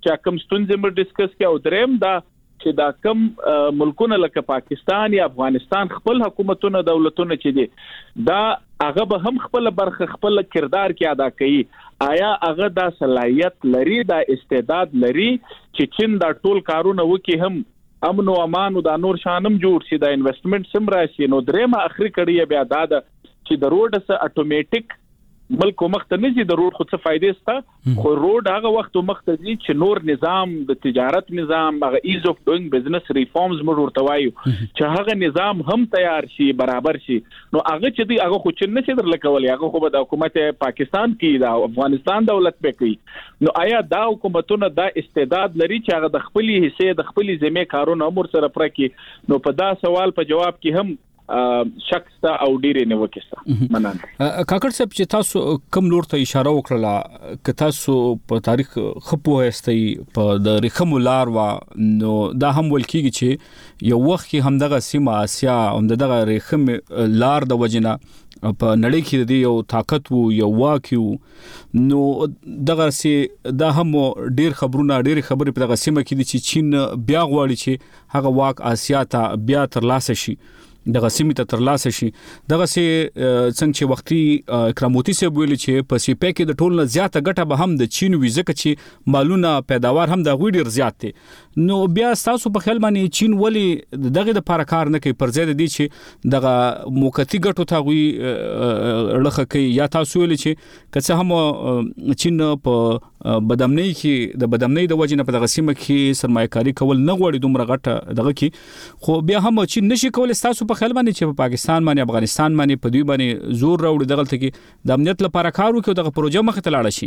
چې کوم ستونزې مو ډیسکس کړو او دریم دا چې دا کوم ملکونه لکه پاکستان یا افغانستان خپل حکومتونه دولتونه چې دي دا هغه به هم خپل برخه خپل کردار کې ادا کوي آیا هغه دا صلاحیت لري دا استعداد لري چې چین دا ټول کارونه وکي هم امن او امان او دا نور شانم جوړ شي دا انویسټمنټ سم راشي نو درېمه اخري کړي بیا دا چې د روډ سره اتوماتیک ملک مخ ته نږي د روډ خو څه فائدې ستا خو روډ هغه وخت مخ ته دي چې نور نظام د تجارت نظام هغه ایز اف ډوینګ بزنس ریفارمز موږ ورته وایو چې هغه نظام هم تیار شي برابر شي نو هغه چې دی هغه خو چې نشي درلکولي هغه خو د حکومت پاکستان کې دا افغانستان دولت به کوي نو آیا دا حکومتونه دا استعداد لري چې هغه د خپل حصے د خپل ذمہ کارونه امور سره پرکې نو په دا سوال په جواب کې هم شخص ته او ډیرې نه وکړه مننه کاکړ صاحب چې تاسو کوم لور ته اشاره وکړه ک تاسو په تاریخ خپو هستي په د رخم لار وا نو دا هم ولکیږي چې یو وخت کې هم دغه سیمه آسیا هم دغه رخم لار د وجنه په نړۍ کې د یو طاقت وو یو واکیو نو دغه سي دا هم ډیر خبرونه په دغه سیمه کې دي چې چین بیا غواړي چې هغه واک آسیا ته بیا ترلاسه شي دغه سیمه ته ترلاسه شي دغه سي څنګه چې وختي کراموتی سه ویل چې په سی پی کې د ټولنه زیاته ګټه به هم د چین وی ځکه چې مالونه پیداوار هم د غوډیر زیات دي نو بیا تاسو په خیال باندې چین ولی دغه د پاره نه کوي پر ځای د دې چې دغه موقتی ګټو ته وی لخه کوي یا تاسو ویل چې کڅه هم چین په بدامنۍ کې د بدامنۍ د وجې نه په دغه سیمه کې سرمایه‌کاري کول نه غواړي دومره غټه دغه کې خو بیا هم چین نشي کولای تاسو په خیال باندې چې په پاکستان باندې افغانستان باندې په دوی باندې زور راوړي دغه کې د امنیت لپاره کار وکړي دغه پروژه مخ ته لاړ شي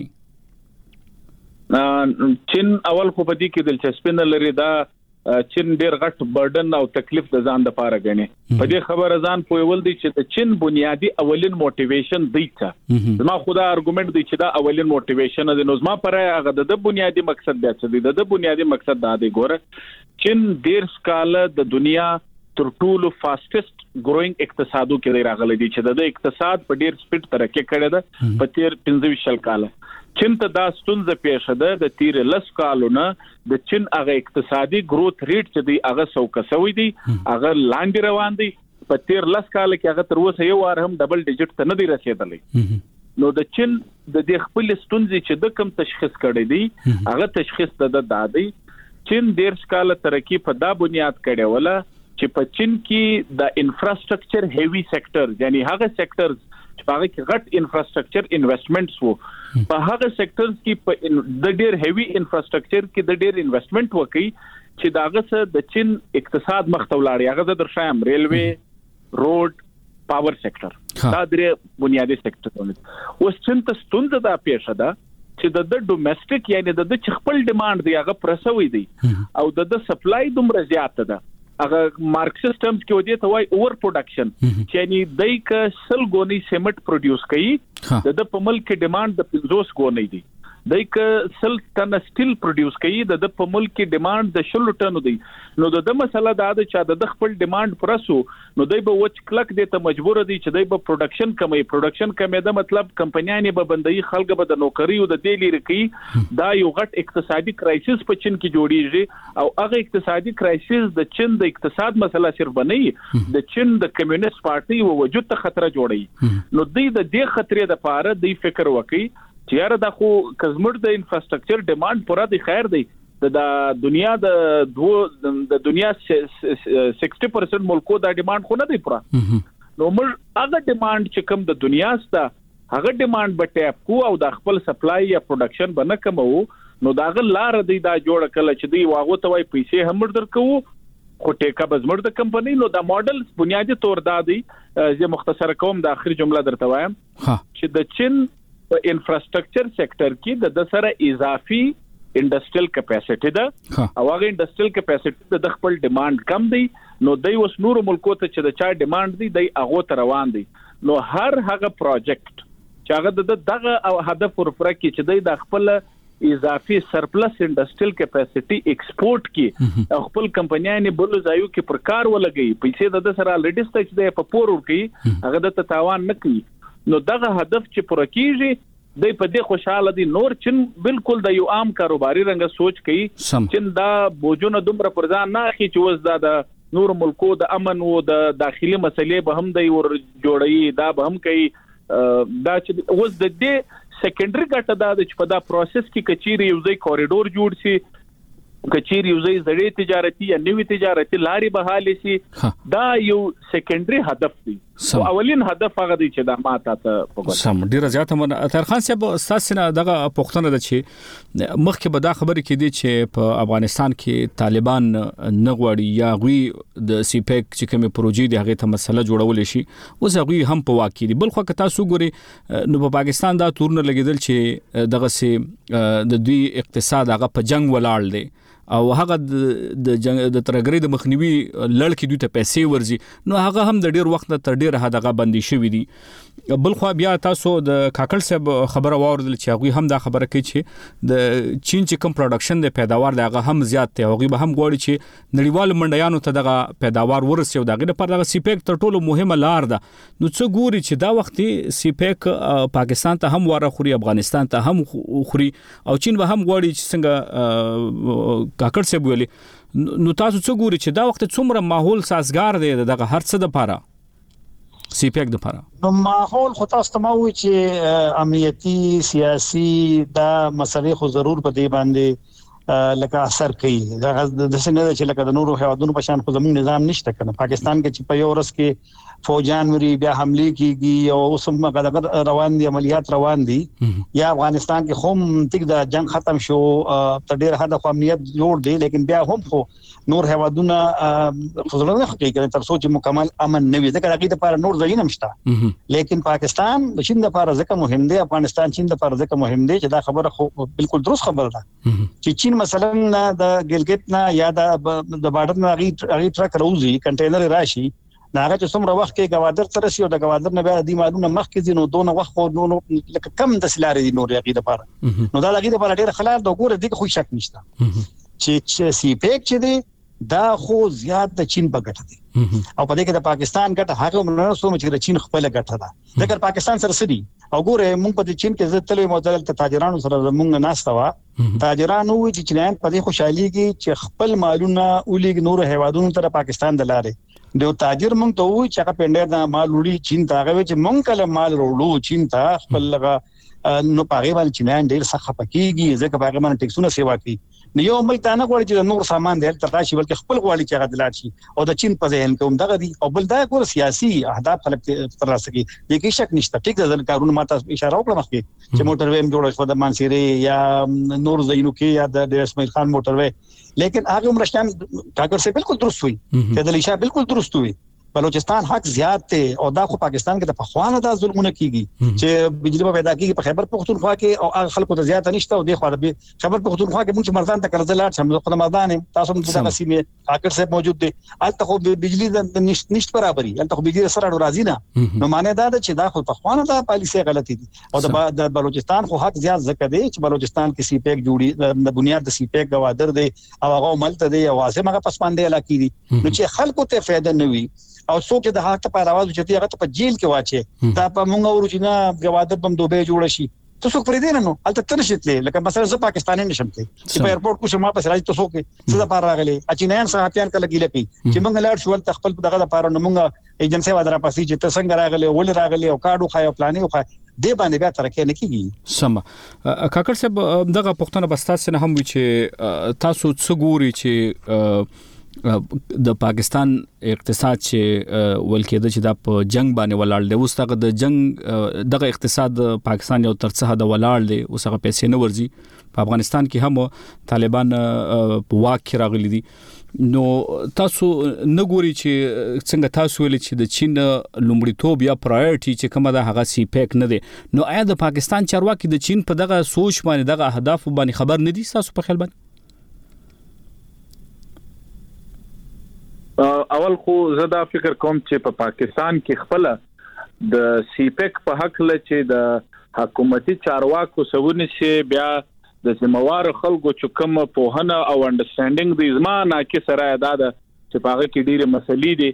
چین اول خو په دې کې دلچسپي نه لري دا چین ډیر غټ برډن او تکلیف د ځان د پاره غني په دې خبره ځان پویول دي چې د چین بنیادی اولین موټیویشن دی ته زما خدا ارګومنت دی چې دا اولین موټیویشن د نظم پر هغه د بنیادی مقصد دی چې د بنیادی مقصد دا دی ګوره چین ډیر سکاله د دنیا تر ټولو فاستست ګروینګ اقتصادو کې راغلي دي چې د اقتصاد په ډیر سپیډ ترقی کړی ده په تیر 15 کال چین ته دا ستونزه پیښه ده د تیر 10 کالونه د چین هغه اقتصادي گروث ریټ چې دی هغه 100% دی هغه لاندې روان دی په تیر 10 کال کې هغه تر اوسه یو وار هم ډبل ډیجټ ته نه دی رسیدلی نو د چین د دې خپل ستونزې چې د کوم تشخیص کړی دی هغه تشخیص د دادی چین ډیر کال ترقی په دا بنیاد کړي ولا چې په چین کې د انفراستراکچر هیوی سېکټر یعنی هغه سېکټرز چې هغه کې غټ انفراستراکچر انویسټمنټس وو په هغه سېکټرز کې په د ډیر هیوی انفراستراکچر کې د ډیر انویسټمنټ وکړي چې داغه سره د چین اقتصاد مخ ته ولاړ هغه د درشایم ریلوی روډ پاور سېکټر دا درې بنیادی سېکټر اوس چین ته ستونزه دا پیښه ده چې د ډومېسټک یعنی د خپل ډیماند دی هغه پرسوي دی او د سپلای دومره زیات ده هغه مارکس سیستمز کې ودی ته وای اوور پروډکشن چې یعنی دای ک سل غونی سیمنټ پروډوس کوي د په ملک ډیماند د 50 غونی دی دای ک سل ټن سټیل پروډوس کوي د په ملک ډیماند د 100 ټن دی نو د مسله دا ده چې د خپل ډیماند پرسو نو دای به وچ کلک دی ته مجبور دي چې دای به پروډکشن کمي دا مطلب کمپنیانه به بندي خلک به د نوکری او د دیلی رکی دا یو غټ اقتصادي کرایسس په چین کې جوړیږي او هغه اقتصادي کرایسس د چین د اقتصاد مسله صرف بنئ د چین د کمیونست پارټي او وجود ته خطر جوړي نو دوی د دې خطرې د پاره دوی فکر وکړي چې یاره دا خو کزمر د انفراستراکچر ډیماند پورا دی خیر دی د دنیا د دنیا 60% ملکو دا ډیماند خو نه دی پورا نو موږ هغه ډیماند چې کوم د دنیا ستا هغه ډیماند به ټاپ کو او د خپل سپلای یا پروډکشن بنه کمو نو داغه لار دی دا جوړ کله چې دی واغو ته وای پیسې هم درکو خو ټیکا بزمر د کمپنی نو دا ماډل بنیادی تور دادی زه مختصر کوم د اخر جمله درته وایم چې د چین په انفراستراکچر سېکټر کې د سره اضافي انډستریل کیپاسټی ده او هغه انډستریل کیپاسټی د خپل ډیماند کم دی نو دای وس نور ملکو ته چې د چا ډیماند دی دای هغه ته روان دی نو هر هغه پروجیکټ چې هغه دغه او هدف ورپره کې چې د خپل اضافي سرپلس انډستریل کیپاسټی ایکسپورټ کې خپل کمپنیانه بل ځایو کې پر کار ولګي پیسې د سره الریډي سټیج دی په پور ورکی هغه د تاوان نه کوي نو دغه هدف چې پر کېږي د په دې خوشاله دي. نور چین بالکل د یو عام کاروباري رنګ سوچ کوي چین دا بوجونه دومره پر ځان نه اخی چې وز دا د نور ملکو د امن او د داخلي مسلې به هم د ور جوړي دا به هم کوي دا چې وز د دې سیکنډري ګټه دا چې په دا پروسس کې کچيري یو ځای کوریډور جوړ شي کچيري یو ځای زړې تجارتي یا نوې تجارتي لاري بحالي شي دا یو سیکنډري هدف دی. اولین هدف هغه دی چې دا ماته ته سم ډیر زیاته من اطهر خان صاحب استاد نه دغه پښتنه ده چې مخکې به دا خبره کې دي چې په افغانستان کې طالبان نه غواړي یا غوي د سیپیک چې کومه پروژې دی هغه ته مسله جوړول شي اوس هغه هم په واقع دي. بل خو که تاسو ګوري نو په پاکستان دا تورن لګیدل چې دغه سي د دوی اقتصاد هغه په جنگ ولاړ دی او هغه د جنگ د ترګری د مخنیوي لړ کې دوی ته پیسې ورزي نو هغه هم د ډیر وخت تر ډیر هغه بندي شوی دي. بل خو بیا تاسو د کاکل صاحب خبره واوردل چې هغه هم دا خبره کوي چې د چین چې کوم پروډکشن د پیداوار دغه هم زیات دی هغه به هم غواړي چې نړیوال منډیانو ته دغه پیداوار ورسي او دغه لپاره دغه سیپیک تر ټولو مهمه لار ده. نو څه ګوري چې دا وخت سیپیک پاکستان ته هم واره خوري افغانستان ته هم خوري او چین به هم غواړي چې څنګه کاکل صاحب ویلي نو تاسو څه ګوري چې دا وخت څومره ماحول سازگار دی دغه هر څه د لپاره سیپیک د لپاره نو ماحول خو تاسو ته مو چې امنیتي سیاسي دا مسلې خو ضرور په دې باندې لکه اثر کوي دا د څنګه چې لکه د نورو هیوادونو په شان خو زموږ نظام نشته کنه. پاکستان کې چې په یو ورځ کې فوجان وري بیا حمله کیږي او اوس هم غدغر روان دي عملیات روان دي یا افغانستان کې هم تک د جنگ ختم شو تر ډیر حد خو امنیت جوړ دی لیکن بیا هم خو نور هیوادونه خزرونه حقیقت تر سوچ مکمل امن نه وي ځکه هغه لپاره نور ځای نه مشته لیکن پاکستان د چین لپاره ځکه مهم دی افغانستان چین لپاره ځکه مهم دی چې دا خبره خو بالکل درست خبره ده چې چین مثلا د ګلګت نه یا د بارډر نه غي ټرک راوځي کنټینر راشي ناغه چې څومره وخت کې گوادر سره شي او د گوادر نه بیا د معلومه مخ کې دینو دونه وخت خو نو لکه کم د سلارې دي نور یقین لپاره نو دا لګي لپاره ډېر خلل د ګوره دغه خو شک نشته چې سی پیک چې دی دا خو زیات د چین په ګټه دي او په دې کې د پاکستان ګټه هغه نه سوم چې د چین خپل ګټه ده ځکه پاکستان سره سړي او ګوره مونږ په چین کې زه تلې معتدل تاجرانو سره مونږ ناستوا تاجرانو چې چینایان په دې خوشحالي کې چې خپل مالونه اولګ نور هیوادونو تر پاکستان د لارې د تاجر مونږ ته وی چې هغه پندر د مال وړي چین ته هغه چې مونږ کله مال وړو چین ته خپل لغه نو پاغي باندې چینایان ډیر سخت پکېږي ځکه پاغي باندې ټیکسونه سیوا کوي نو یو ملک ته نه غواړي چې نور سامان دې تر راشي بلکې خپل غواړي چې هغه دلات شي او د چین په ذهن کې هم دغه دي او بل دا کور سیاسي اهداف خلک تر راسه کوي د کې شک نشته ټیک ده کارونه ماته اشاره وکړه مخکې چې موټر ویم جوړ شو د مانسيري یا نور زینو کې یا د اسماعیل خان موټر وی لیکن هغه عمرشان ټاکر سے بالکل درست وي فیضل شاه بالکل درست وي بلوچستان حق زیات ته او دا خو پاکستان کې د پخوانه د ظلمونه کیږي چې بجلی پیدا کیږي په خیبر پختونخوا کې او هغه خلکو ته زیات نشته او د خو د خیبر پختونخوا کې موږ مردان ته قرضلات هم خو مردان تاسو هم د قسمه حاکر صاحب موجود دي الته خو بجلی نشته برابرۍ الته خو بجلی سره راضی نه نو معنی دا چې دا خو پخوانه د پالیسي غلطي دي او د بلوچستان خو حق زیات زکه دی چې بلوچستان کې سی پیک جوړي د بنیاد د سی پیک گوادر دی او هغه ملته دی او واسه هغه پسمانده علاقې دي نو چې خلکو ته فائدہ نه وي او څوک د حق په راوځي چې هغه په جیل کې واچي دا په مونږ ورچینا گوادر بم دوبه جوړ شي تاسو پرې دین نو الته تنشتلې لکه مثلا زه پاکستاني نشم ته چې په ایرپورټ کو شمه په راځي تاسو کې څه د پاره راغلي اچینایان صحافیان کله ګیله کوي چې مونږ لاړ شو ته خپل دغه لپاره نو مونږ ایجنسی ودره پاسي چې تاسو څنګه راغلي ول راغلي او کارډو خایو پلانې خو دې باندې بیا ترکه نه کیږي سم کاکر صاحب دغه پښتنه بستاس نه هم وی چې تاسو څه ګوري چې د پاکستان اقتصاد چې ولکېده چې د په جنگ باندې ولاړ دی اوس دغه د جنگ دغه اقتصاد پاکستان یو ترڅه د ولاړ دی اوس هغه پیسې نه ورځي په افغانستان کې هم طالبان په واک کې راغلي دي نو تاسو نه ګوري چې څنګه تاسو ویل چې د چین لومړیتوب یا پرایورټي چې کومه ده هغه سی پیک نه دی نو آیا د پاکستان چارواکي د چین په دغه سوچ باندې دغه اهداف باندې خبر نه دي تاسو په خیال باندې اول خو زه دا فکر کوم چې په پاکستان کې خپل د سی پیک په حق له چې د حکومتي چارواکو سونه شي بیا د سیموار خلکو چې کوم په هنه او انډرستانډینګ د ځمانه کې سره ادا ده چې پاغه کې ډیره مسلې دي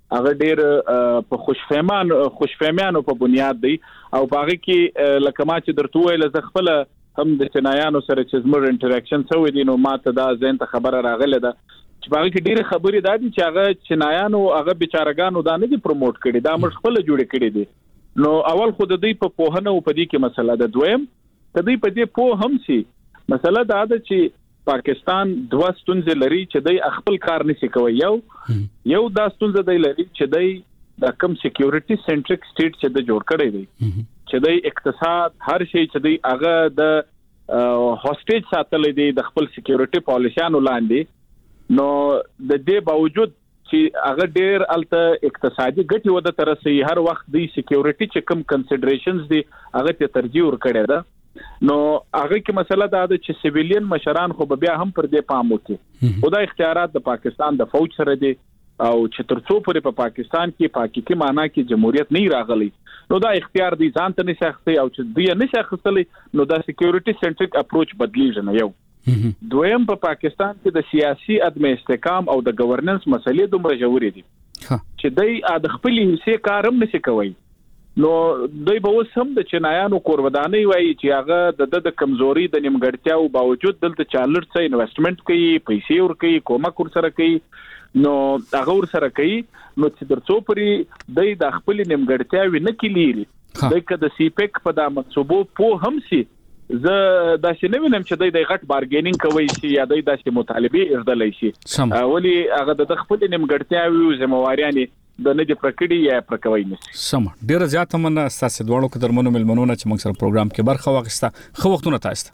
هغه ډیر په خوشفهمیانو په بنیاد دی او باغی کې لکه ما چې درته ویل ز خپل هم د چنایانو سره چې زموږ انټریکشن سوی دي نو ماته دا زین ته خبره راغله ده چې باغی کې ډیره خبرې دادي چې هغه چنایانو هغه بیچارهګانو دا نه دي پروموټ کړي دا موږ خپل جوړ کړي دي نو اول خود دوی په پوهنه او په دې کې مسله ده دویم کدی په دې په هم سي مسله دا ده چې پاکستان دوه ستونزې لري چې دوی خپل کار نشي کوي یو دا ستونزه دی لري چې دوی د کم سکیورټي سنټریک سټیټ چې د جوړ کړي دي چې دوی اقتصاد هر شی چې دوی هغه د هوسټیج ساتل دي د خپل سکیورټي پالیسیانو لاندې نو د دې باوجود چې هغه ډېر الته اقتصادي ګټي وده تر سي هر وخت دی سکیورټي چې کم کنسیډریشنز دي هغه ته ترجیح ورکړي ده نو هغه کې مسله دا ده چې سیویلین مشران خو بیا هم پر دې پام وکړي خدای اختیارات د پاکستان د فوج سره دي او چې ترڅو پورې په پاکستان کې حقيقي معنی کې جمهوریت نه راغلي نو دا اختیار دی ځان ته نشه اخلي او چې دی نشه اخلي نو دا سکیورټي سنټریک اپروچ بدلیږي نه یو دویم په پاکستان کې د سیاسي عدم استحکام او د گورننس مسلې دومره جوړې دي چې دای د خپل حصے کارم نشي کوي نو دوی به وسم د چنایانو کوروداني وایي چې هغه د کمزوري د نیمګړتیاو باوجود دلته چالر څه انویسټمنٹ کوي پیسې ور کوي کومک ور سره کوي نو هغه ور سره کوي نو چې درڅو پري د خپل نیمګړتیاوي نه کلیري دغه د سی پیک په د منصوبو په هم سي زه دا شنه وینم چې د غټ بارګینینګ کوي چې یا د داسې مطالبه ارزلای شي ولی هغه د خپل نیمګړتیاوي او ذمہواریانه د نه د پرکړې یا پرکوي نشي سم ډیر زیاته من اساس دوړو کې درمنو ملمنونه چې موږ سره پروګرام کې برخه واغسته خو وختونه تاسو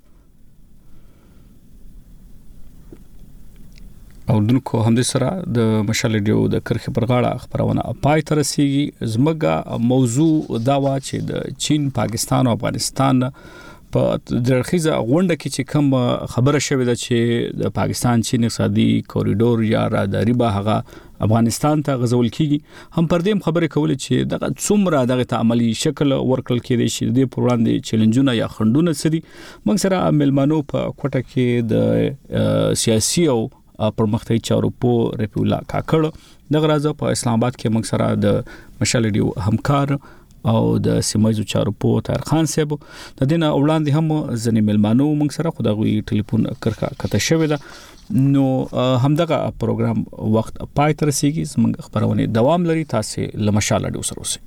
او دونکو هم د سره د مشال ډیو د کرخه پرغاړه خبرونه پای تر سیږي زمګه موضوع دا وا چې د چین پاکستان او افغانستان په درخیزه غونډه کې چې کوم خبره شوې ده چې د پاکستان چین اقتصادي کوریډور یا راهداري به هغه افغانستان ته غزول کیږي هم پر دې خبره کول چې دغه څومره دغه تعاملي شکل ورکل کېدي شي د پروړاندې چیلنجونه یا خندونه سدي موږ سره ملمنو په کوټه کې د سیاسي او پرمختګي چارو په رفیع الله کاکړ دغه راځه په اسلام آباد کې موږ سره د مشال ډیو همکار او د سیمایي چارو په طاهر خان صاحب د دینه وړاندې هم ځنې ملمانو موږ سره خدای ټلیفون کرخه کته شوې ده نو همدغه پروګرام وخت پای تر سیږي زموږ خبرونه دوام لري تاسو لمشال ډیو سره اوسئ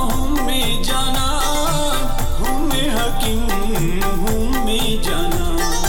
हूँ मैं जाना